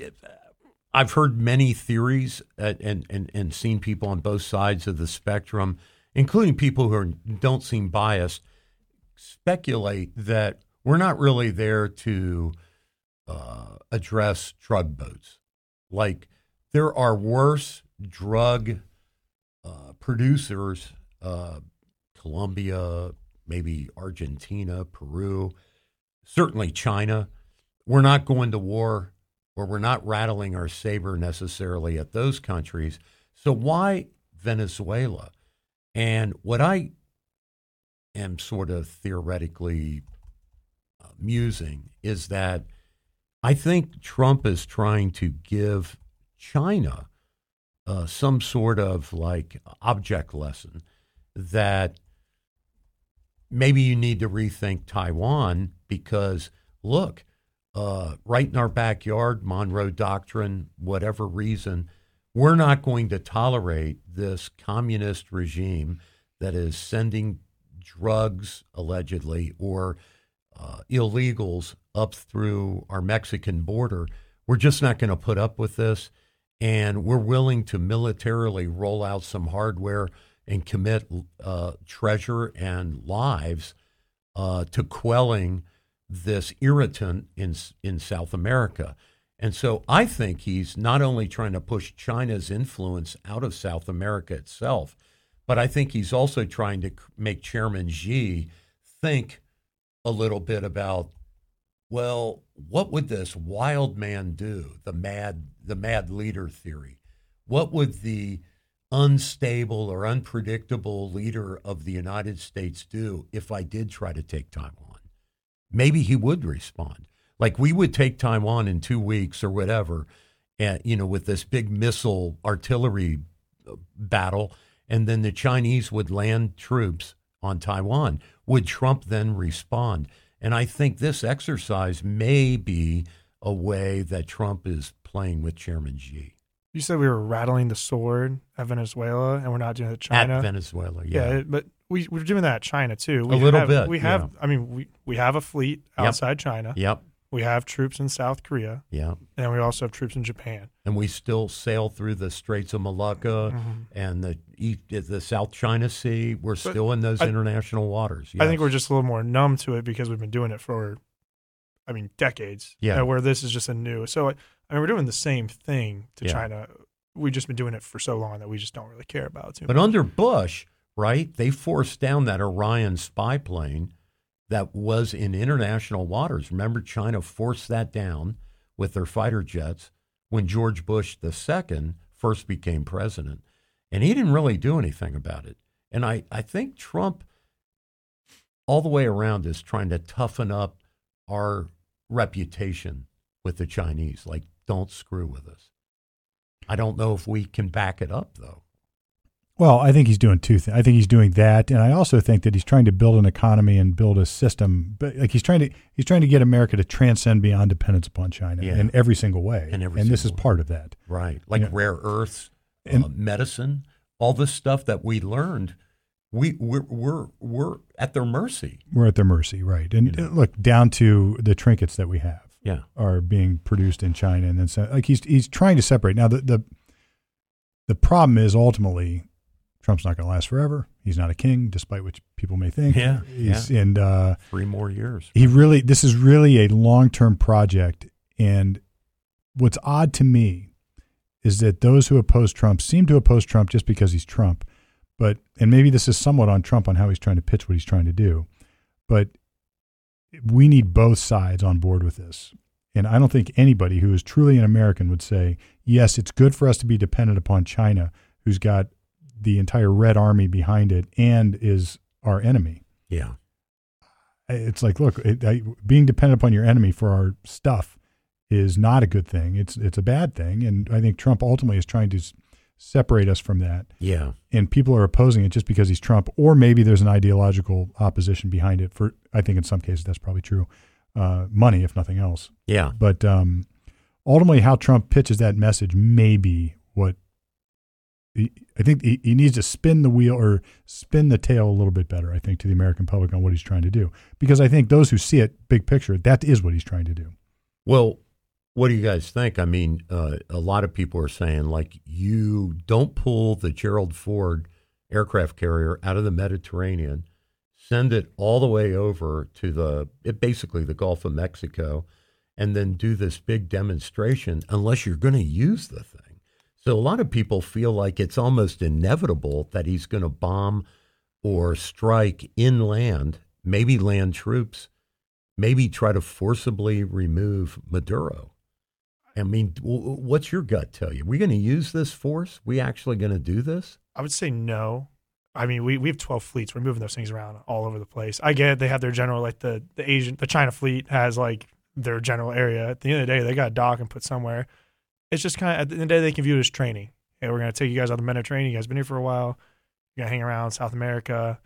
I've heard many theories and, and, and, and seen people on both sides of the spectrum, including people who are, don't seem biased, speculate that we're not really there to uh, address drug boats. Like, there are worse drug uh, producers, uh, Colombia, maybe Argentina, Peru, certainly China. We're not going to war, or we're not rattling our saber necessarily at those countries. So why Venezuela? And what I am sort of theoretically uh, musing is that I think Trump is trying to give China uh, some sort of like object lesson that maybe you need to rethink Taiwan because, look, uh, right in our backyard, Monroe Doctrine, whatever reason, we're not going to tolerate this communist regime that is sending drugs, allegedly, or uh, illegals up through our Mexican border. We're just not going to put up with this, and we're willing to militarily roll out some hardware and commit uh, treasure and lives uh, to quelling this irritant in in South America. And so I think he's not only trying to push China's influence out of South America itself, but I think he's also trying to make Chairman Xi think a little bit about, well, what would this wild man do? The mad, the mad leader theory. What would the unstable or unpredictable leader of the United States do if I did try to take Taiwan? Maybe he would respond. Like we would take Taiwan in two weeks or whatever, and, you know, with this big missile artillery battle, and then the Chinese would land troops on Taiwan. Would Trump then respond? And I think this exercise may be a way that Trump is playing with Chairman Xi. You said we were rattling the sword at Venezuela, and we're not doing it at China. At Venezuela, yeah. yeah but we, we're doing that at China, too. We a little have, bit, We have, yeah. I mean, we, we have a fleet outside Yep. China. Yep. We have troops in South Korea. Yeah. And we also have troops in Japan. And we still sail through the Straits of Malacca Mm-hmm. and the east, the South China Sea. We're But still in those I, international waters. I Yes. think we're just a little more numb to it because we've been doing it for, I mean, decades. Yeah. uh, where this is just a new. So, I mean, we're doing the same thing to Yeah. China. We've just been doing it for so long that we just don't really care about it too But much. under Bush, right, they forced down that Orion spy plane that was in international waters. Remember, China forced that down with their fighter jets when George Bush the Second first became president. And he didn't really do anything about it. And I, I think Trump, all the way around, is trying to toughen up our reputation with the Chinese. Like, don't screw with us. I don't know if we can back it up, though. Well, I think he's doing two things. I think he's doing that, and I also think that he's trying to build an economy and build a system. But like he's trying to, he's trying to get America to transcend beyond dependence upon China Yeah. in every single way. In every and this is single way. part of that. Right. Like Yeah. rare earths, And- uh, medicine, all this stuff that we learned, we, we're, we're, we're at their mercy. We're at their mercy, right? And You know. look, down to the trinkets that we have Yeah. are being produced in China, and then so, like he's he's trying to separate. Now the the the problem is ultimately Trump's not going to last forever. He's not a king, despite what people may think. Yeah, He's, yeah. And uh, Three more years. he really, this is really a long-term project. And what's odd to me is that those who oppose Trump seem to oppose Trump just because he's Trump. But, and maybe this is somewhat on Trump on how he's trying to pitch what he's trying to do. But we need both sides on board with this. And I don't think anybody who is truly an American would say, yes, it's good for us to be dependent upon China, who's got the entire Red Army behind it and is our enemy. Yeah. It's like, look, it, I, being dependent upon your enemy for our stuff is not a good thing. It's it's a bad thing. And I think Trump ultimately is trying to s- separate us from that. Yeah. And people are opposing it just because he's Trump, or maybe there's an ideological opposition behind it. For I think in some cases that's probably true. Uh, money, if nothing else. Yeah. But um, ultimately, how Trump pitches that message may be what he, I think he, he needs to spin the wheel or spin the tail a little bit better, I think, to the American public on what he's trying to do. Because I think those who see it big picture, that is what he's trying to do. Well, what do you guys think? I mean, uh, a lot of people are saying, like, you don't pull the Gerald Ford aircraft carrier out of the Mediterranean, send it all the way over to the, it, basically the Gulf of Mexico, and then do this big demonstration unless you're going to use the thing. So a lot of people feel like it's almost inevitable that he's going to bomb or strike inland, maybe land troops, maybe try to forcibly remove Maduro. I mean, w- what's your gut tell you? Are we going to use this force? We actually going to do this? I would say no. I mean, we, we have twelve fleets. We're moving those things around all over the place. I get it. They have their general, like the, the Asian, the China fleet has like their general area. At the end of the day, they got to dock and put somewhere. It's just kind of, at the end of the day, they can view it as training. Hey, we're going to take you guys out of the Mediterranean. You guys been here for a while. You're going to hang around South America.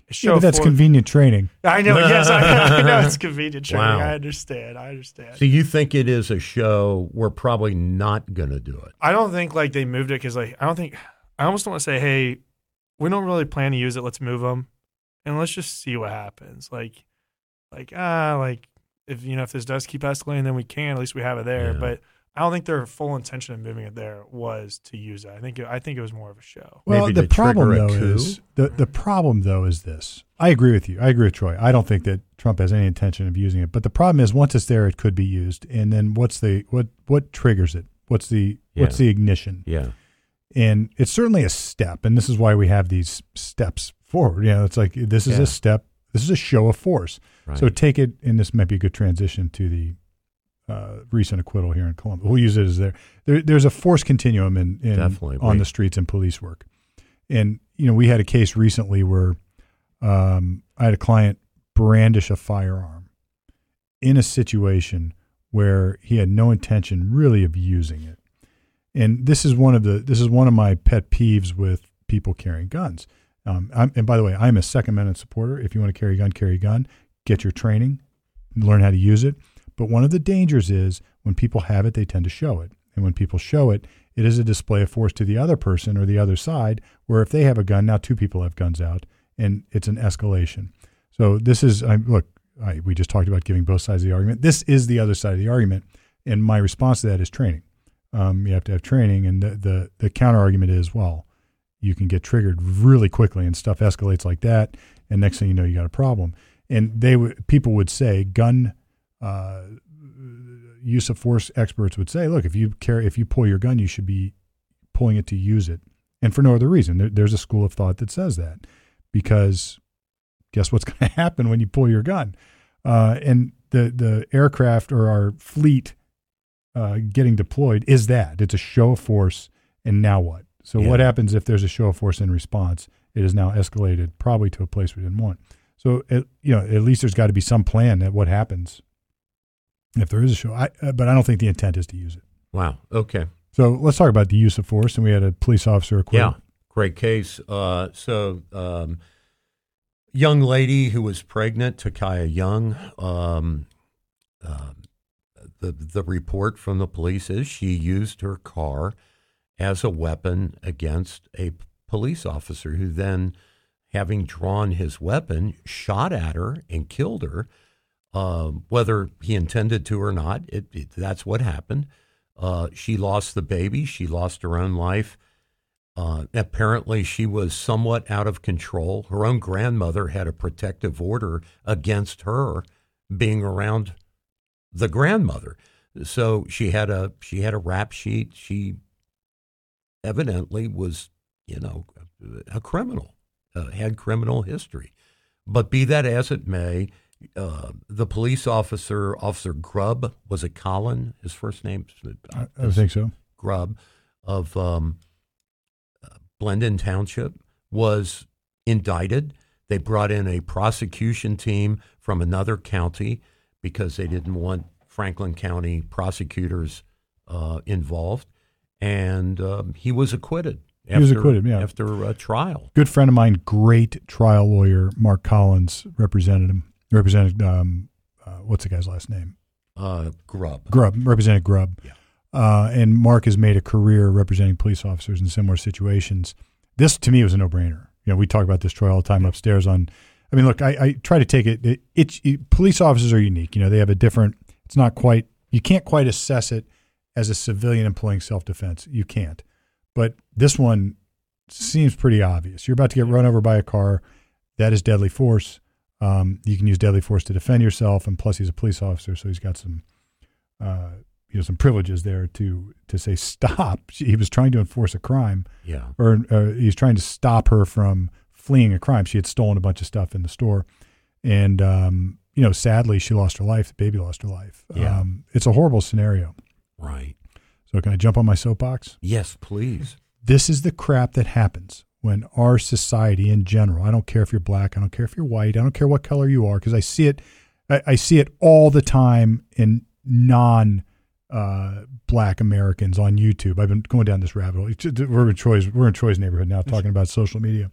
show Yeah, but that's for- convenient training. I know. Yes, I, I know it's convenient training. Wow. I understand. I understand. So you think it is a show? We're probably not going to do it. I don't think like they moved it because like I don't think I almost don't want to say, hey, we don't really plan to use it. Let's move them, and let's just see what happens. Like, like ah, like if you know if this does keep escalating, then we can at least we have it there. Yeah. But I don't think their full intention of moving it there was to use it. I think it, I think it was more of a show. Well, Maybe the to trigger problem a though coup? is the the problem though is this. I agree with you. I agree with Troy. I don't think that Trump has any intention of using it. But the problem is once it's there, it could be used. And then what's the what what triggers it? What's the Yeah. what's the ignition? Yeah. And it's certainly a step. And this is why we have these steps forward. You know, it's like this is Yeah. a step. This is a show of force. Right. So take it, and this might be a good transition to the uh, recent acquittal here in Columbus. We'll use it as there. there there's a force continuum in, in Definitely. on Wait. the streets in police work. And, you know, we had a case recently where um, I had a client brandish a firearm in a situation where he had no intention really of using it. And this is one of the this is one of my pet peeves with people carrying guns. Um, I'm, and by the way, I'm a Second Amendment supporter. If you want to carry a gun, carry a gun. Get your training, learn how to use it. But one of the dangers is when people have it, they tend to show it. And when people show it, it is a display of force to the other person or the other side, where if they have a gun, now two people have guns out, and it's an escalation. So this is, I, look, I, we just talked about giving both sides of the argument. This is the other side of the argument. And my response to that is training. Um, you have to have training. And the, the, the counter argument is, well, you can get triggered really quickly and stuff escalates like that. And next thing you know, you got a problem. And they would, people would say gun, uh, use of force experts would say, look, if you carry, if you pull your gun, you should be pulling it to use it. And for no other reason. There, there's a school of thought that says that, because guess what's going to happen when you pull your gun? Uh, and the, the aircraft or our fleet uh, getting deployed is that. It's a show of force. And now what? So Yeah. what happens if there's a show of force in response? It is now escalated probably to a place we didn't want. So, it, you know, at least there's got to be some plan at what happens if there is a show. I, uh, but I don't think the intent is to use it. Wow. Okay. So let's talk about the use of force. And we had a police officer acquitted. Yeah. Great case. Uh, so, um, young lady who was pregnant, Takaya Young. Um, uh, the the report from the police is she used her car as a weapon against a police officer, who then, having drawn his weapon, shot at her and killed her. Uh, whether he intended to or not, it, it, that's what happened. Uh, she lost the baby. She lost her own life. Uh, apparently, she was somewhat out of control. Her own grandmother had a protective order against her being around the grandmother. So she had a she had a rap sheet. She evidently was, you know, a criminal, uh, had criminal history. But be that as it may, uh, the police officer, Officer Grubb, was it Colin? His first name? I, I think so. Grubb of um, uh, Blendon Township was indicted. They brought in a prosecution team from another county because they didn't want Franklin County prosecutors uh, involved. And um, he was acquitted. After, He was acquitted, yeah. After a trial. Good friend of mine, great trial lawyer, Mark Collins, represented him. Represented, um, uh, what's the guy's last name? Uh, Grubb. Grubb, represented Grubb. Yeah. Uh, and Mark has made a career representing police officers in similar situations. This, to me, was a no-brainer. You know, we talk about this, Troy, all the time upstairs on, I mean, look, I, I try to take it, it, it, it, police officers are unique. You know, they have a different, it's not quite, you can't quite assess it as a civilian employing self-defense. You can't. But this one seems pretty obvious. You're about to get run over by a car. That is deadly force. Um, you can use deadly force to defend yourself, and plus he's a police officer, so he's got some, uh, you know, some privileges there to to say stop. He was trying to enforce a crime, Yeah. or uh, he's trying to stop her from fleeing a crime. She had stolen a bunch of stuff in the store, and um, you know, sadly, she lost her life. The baby lost her life. Yeah. Um, it's a horrible scenario. Right. So can I jump on my soapbox? Yes, please. This is the crap that happens when our society in general, I don't care if you're black, I don't care if you're white, I don't care what color you are, because I see it, I, I see it all the time in non uh, black Americans on YouTube. I've been going down this rabbit hole. We're in Troy's, we're in Troy's neighborhood now, talking about social media.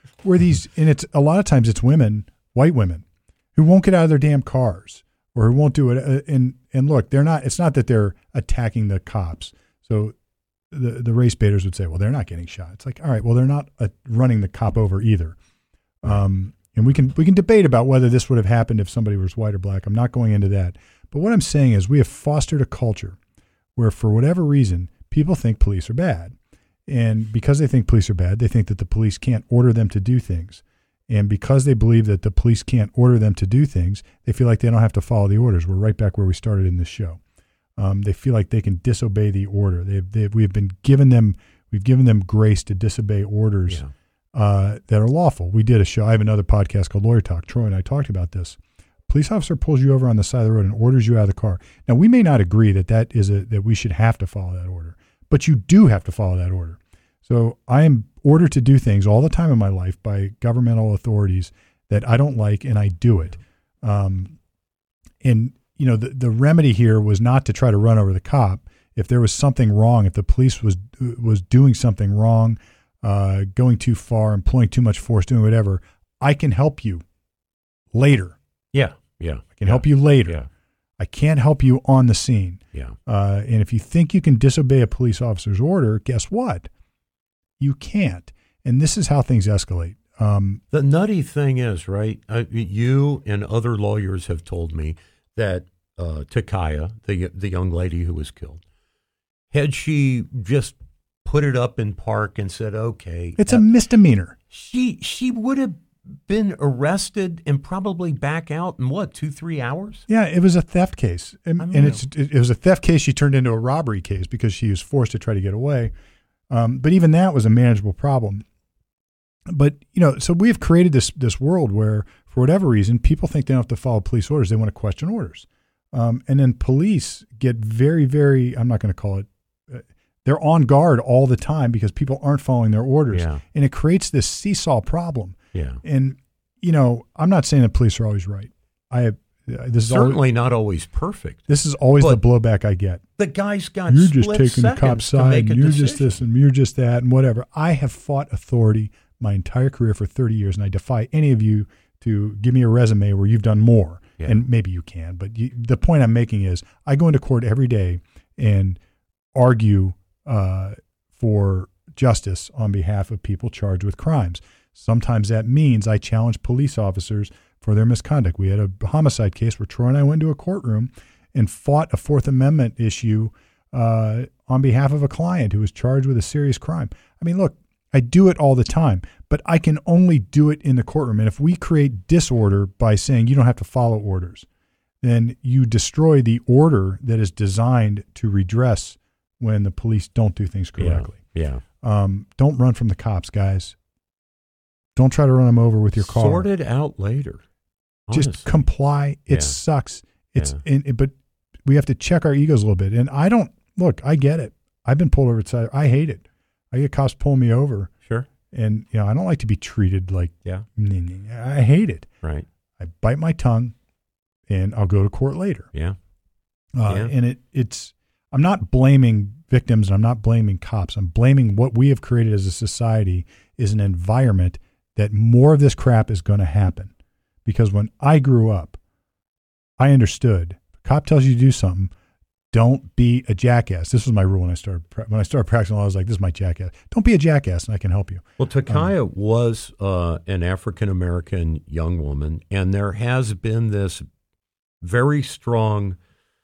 where these, and it's a lot of times it's women, white women, who won't get out of their damn cars or who won't do it. And and look, they're not. It's not that they're attacking the cops. So the the race baiters would say, well, they're not getting shot. It's like, all right, well, they're not uh, running the cop over either. Um, and we can we can debate about whether this would have happened if somebody was white or black. I'm not going into that. But what I'm saying is we have fostered a culture where, for whatever reason, people think police are bad. And because they think police are bad, they think that the police can't order them to do things. And because they believe that the police can't order them to do things, they feel like they don't have to follow the orders. We're right back where we started in this show. Um, they feel like they can disobey the order. They've, they've, we've been given them, we've given them grace to disobey orders yeah. uh, that are lawful. We did a show. I have another podcast called Lawyer Talk. Troy and I talked about this. Police officer pulls you over on the side of the road and orders you out of the car. Now, we may not agree that that is a, that we should have to follow that order, but you do have to follow that order. So I am ordered to do things all the time in my life by governmental authorities that I don't like, and I do it. Um, and, you know, the, the remedy here was not to try to run over the cop. If there was something wrong, if the police was was doing something wrong, uh, going too far, employing too much force, doing whatever, I can help you later. Yeah. Yeah. I can yeah. help you later. Yeah. I can't help you on the scene. Yeah. Uh, and if you think you can disobey a police officer's order, guess what? You can't. And this is how things escalate. Um, the nutty thing is, right, uh, you and other lawyers have told me that uh, Takaya, the the young lady who was killed, had she just put it up in park and said, okay. It's uh, a misdemeanor. She, she would have been arrested and probably back out in what, two, three hours? Yeah, it was a theft case. And, and it's it, it was a theft case she turned into a robbery case because she was forced to try to get away. Um, but even that was a manageable problem. But, you know, so we have created this this world where, for whatever reason, people think they don't have to follow police orders. They want to question orders. Um, and then police get very, very, I'm not going to call it, uh, they're on guard all the time because people aren't following their orders. Yeah. And it creates this seesaw problem. Yeah. And, you know, I'm not saying that police are always right. I have, uh, this is certainly always, not always perfect. This is always but the blowback I get. The guy's got You're split just taking the cop's side, and you're just this, and you're just that, and whatever. I have fought authority my entire career for thirty years, and I defy any of you to give me a resume where you've done more. Yeah. And maybe you can, but you, the point I'm making is I go into court every day and argue uh, for justice on behalf of people charged with crimes. Sometimes that means I challenge police officers for their misconduct. We had a homicide case where Troy and I went to a courtroom and fought a Fourth Amendment issue uh, on behalf of a client who was charged with a serious crime. I mean, look, I do it all the time, but I can only do it in the courtroom. And if we create disorder by saying you don't have to follow orders, then you destroy the order that is designed to redress when the police don't do things correctly. Yeah. yeah. Um, don't run from the cops, guys. Don't try to run them over with your car. Sort it out later. Honestly. Just comply. It yeah. sucks. It's yeah. in, but we have to check our egos a little bit. And I don't look. I get it. I've been pulled over the side. I hate it. I get cops pulling me over. Sure. And you know I don't like to be treated like. Yeah. I hate it. Right. I bite my tongue, and I'll go to court later. Yeah. Uh, yeah. And it it's. I'm not blaming victims, and I'm not blaming cops. I'm blaming what we have created as a society is an environment that more of this crap is going to happen. Because when I grew up, I understood. If a cop tells you to do something, don't be a jackass. This was my rule when I started when I started practicing law. I was like, "This is my jackass. Don't be a jackass, and I can help you." Well, Takaya um, was uh, an African American young woman, and there has been this very strong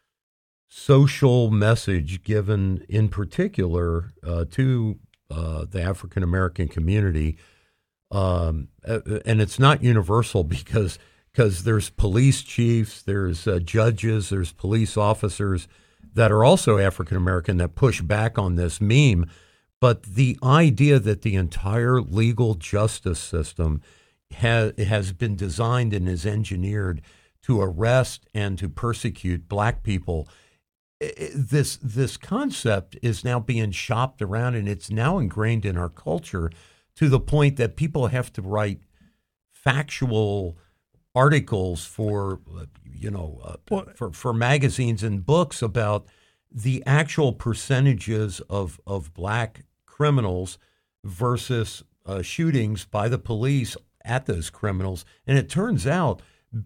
social message given, in particular, uh, to uh, the African American community. Um, and it's not universal because because there's police chiefs, there's uh, judges, there's police officers that are also African American that push back on this meme. But the idea that the entire legal justice system has has been designed and is engineered to arrest and to persecute black people, this this concept is now being shopped around, and it's now ingrained in our culture, to the point that people have to write factual articles for, you know, uh, well, for, for magazines and books about the actual percentages of, of black criminals versus uh, shootings by the police at those criminals. And it turns out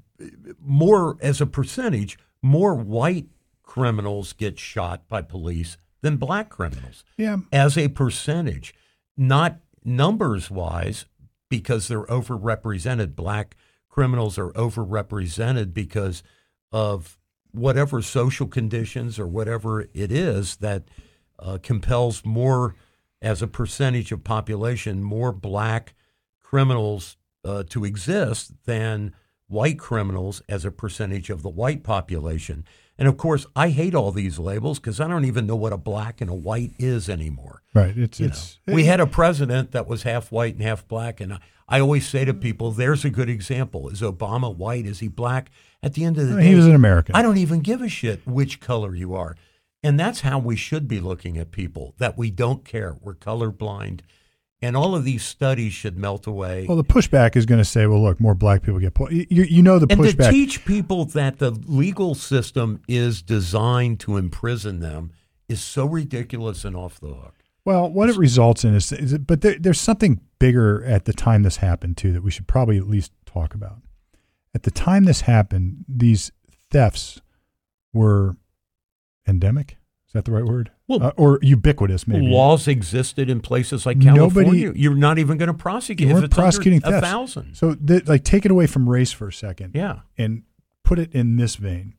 more, as a percentage, more white criminals get shot by police than black criminals. Yeah. As a percentage, not numbers-wise, because they're overrepresented. Black criminals are overrepresented because of whatever social conditions or whatever it is that uh, compels more, as a percentage of population, more black criminals uh, to exist than white criminals as a percentage of the white population. And of course, I hate all these labels because I don't even know what a black and a white is anymore. Right. It's You it's know, we had a president that was half white and half black, and I, I always say to people, "There's a good example. Is Obama white? Is he black?" At the end of the day, he was an American. I don't even give a shit which color you are, and that's how we should be looking at people. That we don't care. We're colorblind, and all of these studies should melt away. Well, the pushback is going to say, "Well, look, more black people get pulled." You, you know the and pushback. to teach people that the legal system is designed to imprison them is so ridiculous and off the hook. Well, what it results in is, is it, but there, there's something bigger at the time this happened too that we should probably at least talk about. At the time this happened, these thefts were endemic. Is that the right word? Well, uh, or ubiquitous, maybe. Laws existed in places like Nobody- California. You're not even going to prosecute You if weren't it's prosecuting under a thefts. thousand. So, th- like, take it away from race for a second. Yeah. And put it in this vein.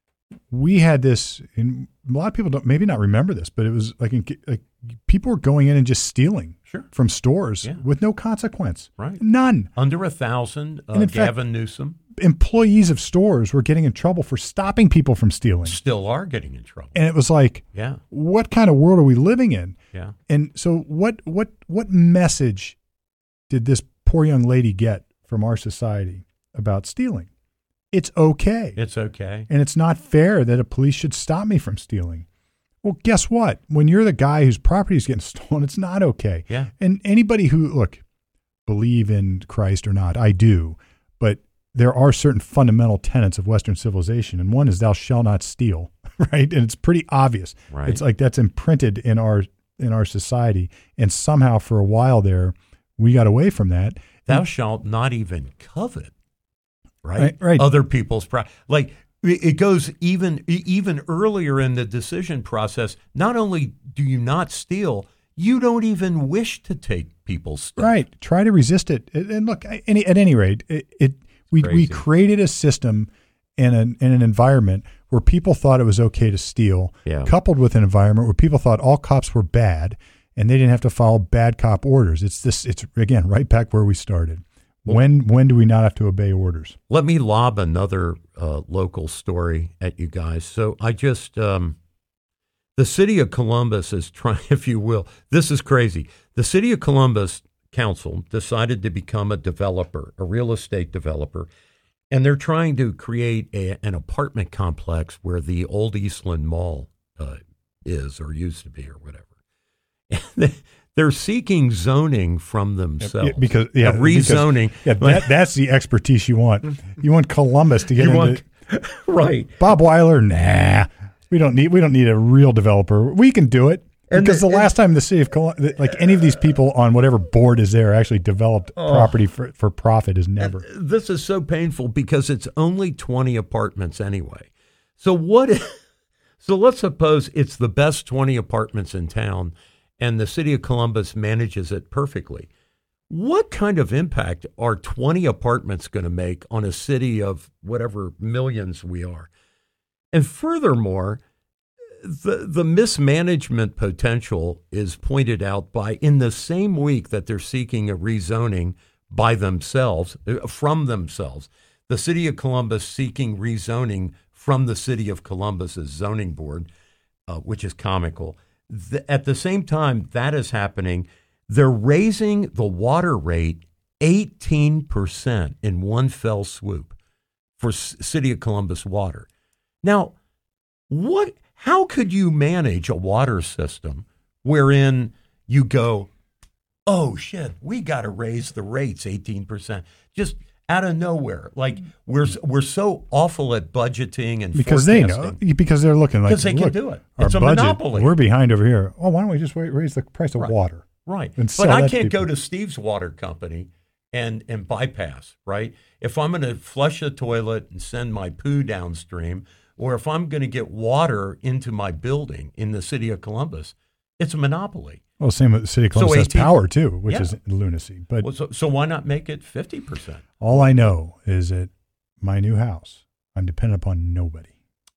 We had this, and a lot of people don't maybe not remember this, but it was like, in, like people were going in and just stealing Sure. from stores Yeah. with no consequence. Right. None. Under a thousand, uh, And in fact- Gavin Newsom Employees of stores were getting in trouble for stopping people from stealing. still are getting in trouble. And it was like, Yeah. what kind of world are we living in? Yeah. And so what what what message did this poor young lady get from our society about stealing? It's okay. It's okay. And it's not fair that a police should stop me from stealing. Well, guess what? When you're the guy whose property is getting stolen, it's not okay. Yeah. And anybody who, look, believe in Christ or not, I do, but there are certain fundamental tenets of Western civilization, and one is thou shalt not steal, right? And it's pretty obvious. Right. It's like that's imprinted in our in our society, and somehow for a while there, we got away from that. Thou And- shalt not even covet, right? Right, right. Other people's property. Like it it goes even e- even earlier in the decision process. Not only do you not steal, you don't even wish to take people's stuff. Right. Try to resist it. And and look, I- any, at any rate, it, it we we Crazy. created a system and an in an environment where people thought it was okay to steal, Yeah. coupled with an environment where people thought all cops were bad and they didn't have to follow bad cop orders. It's this. It's again right back where we started. When when do we not have to obey orders? Let me lob another uh, local story at you guys. So I just, um, the city of Columbus is trying, if you will, this is crazy. The city of Columbus Council decided to become a developer, a real estate developer, and they're trying to create a, an apartment complex where the old Eastland Mall uh, is or used to be or whatever. And they're seeking zoning from themselves. Yeah, because yeah, A rezoning. Because, yeah, that, that's the expertise you want. You want Columbus to get You into want- right. Bob Weiler. Nah, we don't need we don't need a real developer. We can do it. And Because the, the- last time the city of Columbus, like any of these people on whatever board is there, actually developed Oh. property for, for profit is never. This is so painful because it's only twenty apartments anyway. So what? So let's suppose it's the best twenty apartments in town, and the city of Columbus manages it perfectly. What kind of impact are twenty apartments going to make on a city of whatever millions we are? And furthermore, the the mismanagement potential is pointed out by, in the same week that they're seeking a rezoning by themselves, uh, from themselves, the city of Columbus seeking rezoning from the city of Columbus's zoning board, uh, which is comical. The, at the same time that is happening, they're raising the water rate eighteen percent in one fell swoop for C- City of Columbus water. Now, what? How could you manage a water system wherein you go, oh shit, we got to raise the rates eighteen percent, just out of nowhere? Like we're we're so awful at budgeting and Because they know, forecasting. because they're looking like, Because they can look, do it. Our It's a budget, monopoly. We're behind over here. Oh, why don't we just wait, raise the price of Right. water? Right. And But sell I that can't to go people. to Steve's water company and, and bypass, right? If I'm going to flush a toilet and send my poo downstream, or if I'm going to get water into my building in the city of Columbus, it's a monopoly. Well, same with the city of Columbus So has A T power too, which Yeah. is lunacy. But Well, so, so why not make it fifty percent? all I know is that my new house, I'm dependent upon nobody.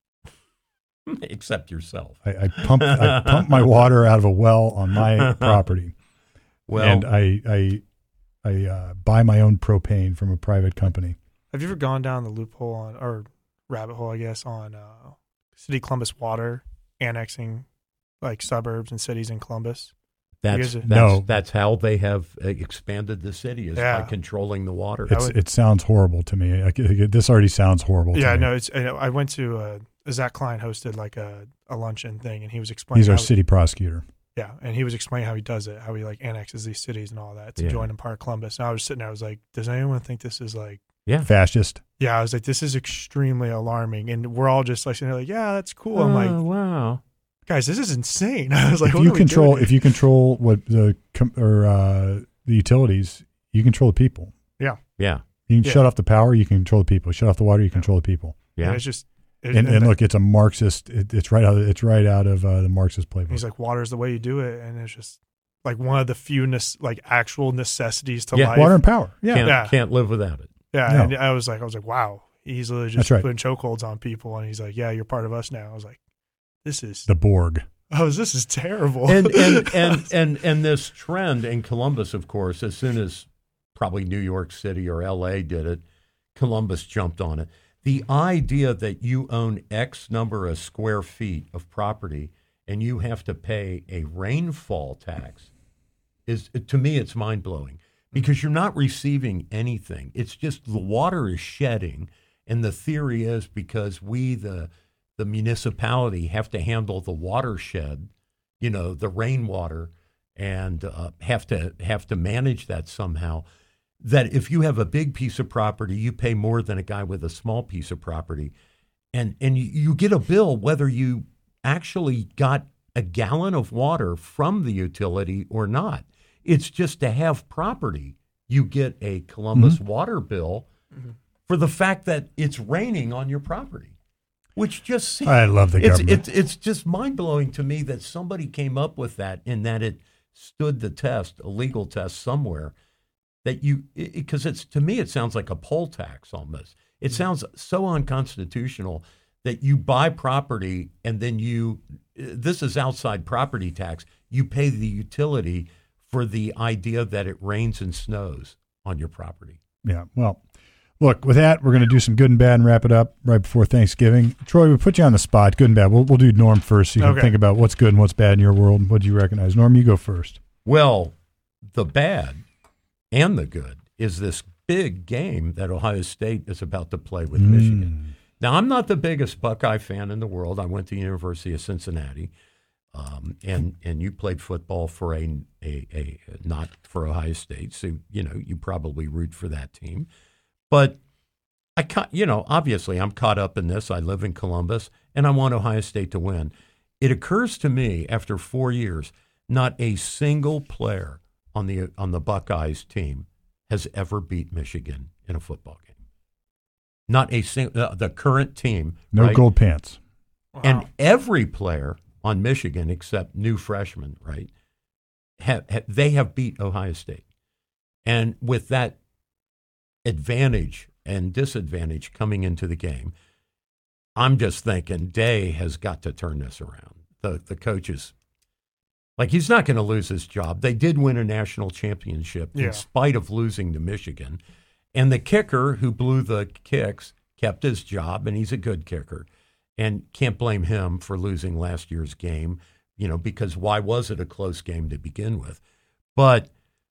Except yourself. I, I pump I pump my water out of a well on my property, Well, and I I I uh, buy my own propane from a private company. Have you ever gone down the loophole on, or rabbit hole, I guess, on uh, City of Columbus water annexing like suburbs and cities in Columbus? that's, you that's, guys- No. that's how they have uh, expanded the city is Yeah. by controlling the water. I It's, would- it sounds horrible to me. I, I- this already sounds horrible. Yeah, to me. no, it's. I I went to uh, Zach Klein hosted like a, a luncheon thing, and he was explaining. He's our how- city prosecutor. Yeah, and he was explaining how he does it, how he like annexes these cities and all that to Yeah. join in part of Columbus. And I was sitting there, I was like, does anyone think this is like? Yeah. Fascist. Yeah, I was like, this is extremely alarming, and we're all just like sitting there, like, yeah, that's cool. I'm Oh, like, wow. guys, this is insane. I was like, If what you are we control, doing? if you control what the com- or uh, the utilities, you control the people. Yeah. You can Yeah. shut off the power, you can control the people. Shut off the water, you control the people. And Yeah. it's just, it, And, and that- look, it's a Marxist. It, it's right out. Of, it's right out of uh, the Marxist playbook. he's like, water is the way you do it, and it's just like one of the few nece- like actual necessities to Yeah, life. Water and power. Yeah. Can't, Yeah. can't live without it. Yeah, No. and I was like, I was like, wow, he's literally That's just right. putting chokeholds on people, and he's like, yeah, you're part of us now. I was like, this is, The Borg. oh, this is terrible. and and, and and and this trend in Columbus, of course, as soon as probably New York City or L A did it, Columbus jumped on it. The idea that you own X number of square feet of property and you have to pay a rainfall tax is, to me, it's mind blowing because you're not receiving anything. It's just the water is shedding, and the theory is because we the the municipality have to handle the watershed, you know, the rainwater, and uh, have to have to manage that somehow. That if you have a big piece of property, you pay more than a guy with a small piece of property, and and you, you get a bill whether you actually got a gallon of water from the utility or not. It's just to have property, you get a Columbus Mm-hmm. water bill Mhm. for the fact that it's raining on your property, which just seems, I love the it's, government. it's it's just mind blowing to me that somebody came up with that and that it stood the test, a legal test somewhere. That you, because it, it's to me, it sounds like a poll tax almost. It sounds so unconstitutional that you buy property and then you, this is outside property tax. You pay the utility for the idea that it rains and snows on your property. Yeah. Well, look, with that, we're going to do some good and bad and wrap it up right before Thanksgiving. Troy, we put you on the spot. Good and bad. We'll, we'll do Norm first so you can Okay. think about what's good and what's bad in your world. What do you recognize? Norm, you go first. Well, the bad and the good is this big game that Ohio State is about to play with Michigan. Now, I'm not the biggest Buckeye fan in the world. I went to the University of Cincinnati, um, and and you played football for a, a a not for Ohio State, so you know you probably root for that team. But I, ca- you know, obviously I'm caught up in this. I live in Columbus, and I want Ohio State to win. It occurs to me after four years, not a single player on the on the Buckeyes team has ever beat Michigan in a football game. Not a single. Uh, the current team, No right? gold pants. Wow. And every player on Michigan, except new freshmen, right? Have, have, they have beat Ohio State, and with that advantage and disadvantage coming into the game, I'm just thinking Day has got to turn this around. The the coaches. Like, he's not going to lose his job. They did win a national championship Yeah. in spite of losing to Michigan. And the kicker who blew the kicks kept his job, and he's a good kicker. And can't blame him for losing last year's game, you know, because why was it a close game to begin with? But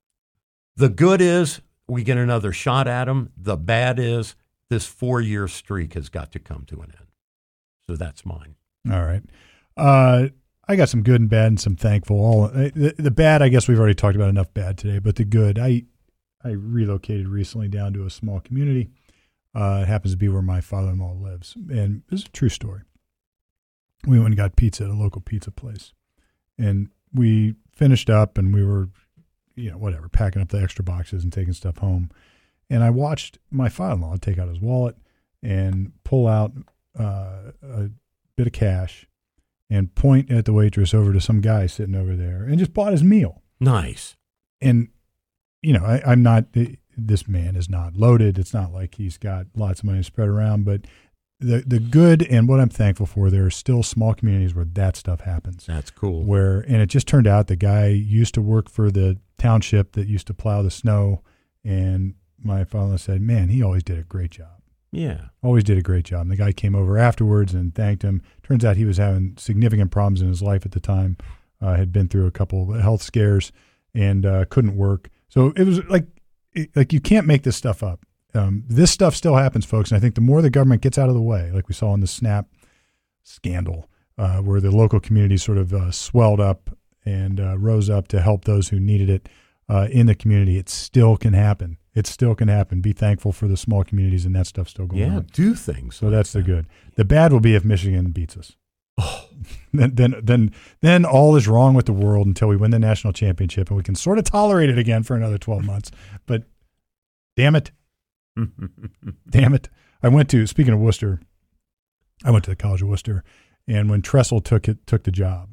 the good is we get another shot at him. The bad is this four-year streak has got to come to an end. So that's mine. All right. Uh, I got some good and bad and some thankful. All uh, the, the bad, I guess we've already talked about enough bad today, but the good, I I relocated recently down to a small community. Uh, it happens to be where my father-in-law lives, and this is a true story. We went and got pizza at a local pizza place, and we finished up, and we were you know, whatever, packing up the extra boxes and taking stuff home. And I watched my father-in-law take out his wallet and pull out uh, a bit of cash and point at the waitress over to some guy sitting over there and just bought his meal. Nice. And, you know, I, I'm not, this man is not loaded. It's not like he's got lots of money spread around, but the the good and what I'm thankful for, there are still small communities where that stuff happens. That's cool. Where, and it just turned out the guy used to work for the township that used to plow the snow, and my father said, man, he always did a great job. Yeah. Always did a great job. And the guy came over afterwards and thanked him. Turns out he was having significant problems in his life at the time, uh, had been through a couple of health scares and uh, couldn't work. So it was like, it, like you can't make this stuff up. Um, this stuff still happens, folks. And I think the more the government gets out of the way, like we saw in the SNAP scandal, uh, where the local community sort of uh, swelled up and uh, rose up to help those who needed it uh, in the community, it still can happen. It still can happen. Be thankful for the small communities and that stuff still going yeah, on. do things. So like that's that. the good. The bad will be if Michigan beats us. Oh. then, then, then, then all is wrong with the world until we win the national championship, and we can sort of tolerate it again for another twelve months. But damn it, damn it! I went to. Speaking of Worcester, I went to the College of Worcester, and when Tressel took it, took the job,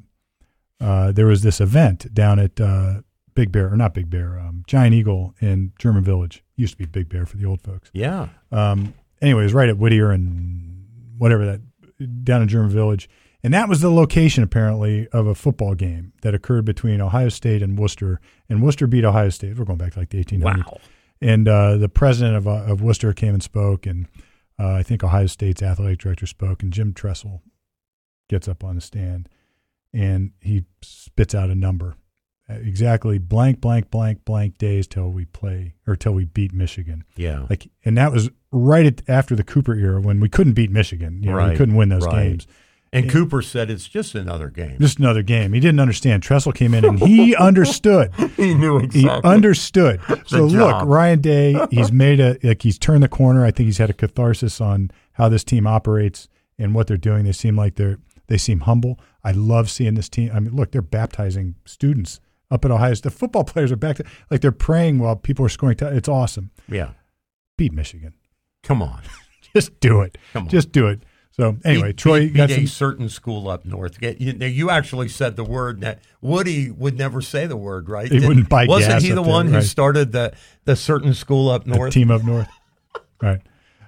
uh, there was this event down at uh, Big Bear, or not Big Bear, um, Giant Eagle in German Village. Used to be Big Bear for the old folks. Yeah. Um, anyway, it was right at Whittier and whatever that, down in German Village. And that was the location, apparently, of a football game that occurred between Ohio State and Worcester. And Worcester beat Ohio State. We're going back to like the eighteen hundreds. Wow. And uh, the president of, uh, of Worcester came and spoke. And uh, I think Ohio State's athletic director spoke. And Jim Tressel gets up on the stand. And he spits out a number. Exactly blank, blank, blank, blank days till we play or till we beat Michigan. Yeah. Like, and that was right at, after the Cooper era when we couldn't beat Michigan. You know, right. we couldn't win those right. games. And, and Cooper Cooper said it's just another game. Just another game. He didn't understand. Tressel came in and he understood. He knew exactly. He understood. So look, Ryan Day, he's made a like he's turned the corner. I think he's had a catharsis on how this team operates and what they're doing. They seem like they're they seem humble. I love seeing this team. I mean, look, they're baptizing students up at Ohio. The football players are back to, like they're praying while people are scoring. T- it's awesome. Yeah. Beat Michigan. Come on. Just do it. Come on. Just do it. So anyway, beat, Troy beat, got beat some, a certain school up north. You, you actually said the word that Woody would never say the word, right? He Did, wouldn't buy Wasn't gas he the up one there, who right. started the the certain school up north? The team up north. Right.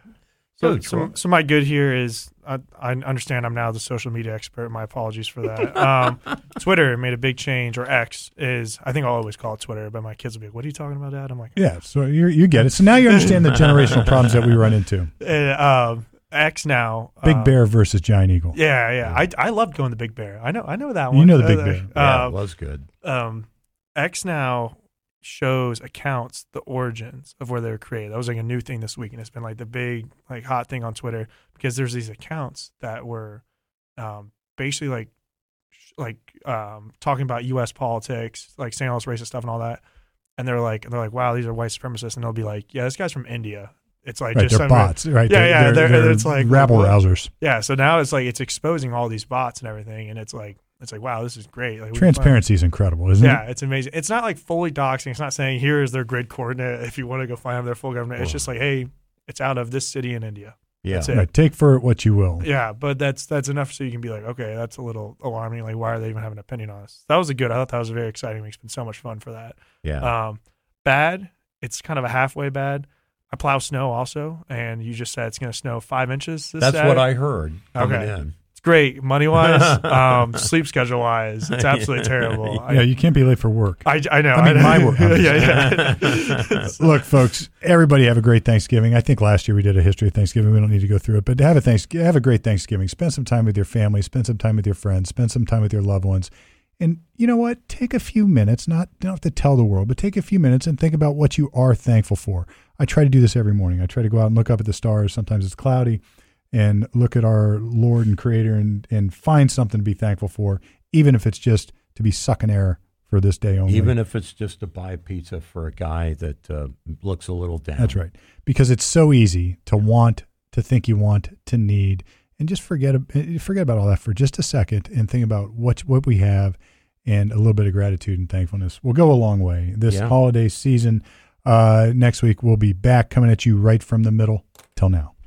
So, Good, so, so my good here is I, I understand I'm now the social media expert. My apologies for that. Um, Twitter made a big change, or X is, I think I'll always call it Twitter, but my kids will be like, what are you talking about, Dad? I'm like, Yeah. So you you get it. So now you understand the generational problems that we run into. uh, um, X now. Big um, Bear versus Giant Eagle. Yeah, yeah. I I loved going to Big Bear. I know I know that one. You know the Big Uh, Bear. Yeah, uh, it was good. um, X now shows accounts the origins of where they were created. That was like a new thing this week, and it's been like the big like hot thing on Twitter because there's these accounts that were um, basically like sh- like um, talking about U S politics, like saying all this racist stuff and all that. And they're like they're like, wow, these are white supremacists, and they'll be like, yeah, this guy's from India. It's like Right, just they're some- bots, right? Yeah, they're, yeah, They're, they're- they're it's like- rabble what? rousers. Yeah, so now it's like it's exposing all these bots and everything, and it's like it's like wow, this is great. Like, we can Transparency is incredible, isn't yeah, it? it's amazing. It's not like fully doxing. It's not saying here is their grid coordinate if you want to go find them their full government. It's Wow. just like, hey, it's out of this city in India. Yeah. That's it. Right. Take for it what you will. Yeah, but that's that's enough so you can be like, okay, that's a little alarming. Like, why are they even having an opinion on us? That was a good. I thought that was very exciting. It's been so much fun for that. Yeah. Um, bad. It's kind of a halfway bad. I plow snow also, and you just said it's going to snow five inches. This That's Saturday. what I heard coming Okay. in. It's great money wise, um, sleep schedule wise. It's absolutely terrible. I, Yeah, you can't be late for work. I, I know. I mean, know. my work. yeah, yeah. Look, folks, everybody have a great Thanksgiving. I think last year we did a history of Thanksgiving. We don't need to go through it, but have a thanks have a great Thanksgiving. Spend some time with your family. Spend some time with your friends. Spend some time with your loved ones. And you know what? Take a few minutes, not you don't have to tell the world, but take a few minutes and think about what you are thankful for. I try to do this every morning. I try to go out and look up at the stars. Sometimes it's cloudy, and look at our Lord and Creator and, and find something to be thankful for, even if it's just to be sucking air for this day only. Even if it's just to buy pizza for a guy that uh, looks a little down. That's right. Because it's so easy to want, to think you want, to need, and just forget forget about all that for just a second and think about what what we have and a little bit of gratitude and thankfulness will go a long way this Yeah. holiday season. Uh, next week, we'll be back coming at you right from the middle. Till now.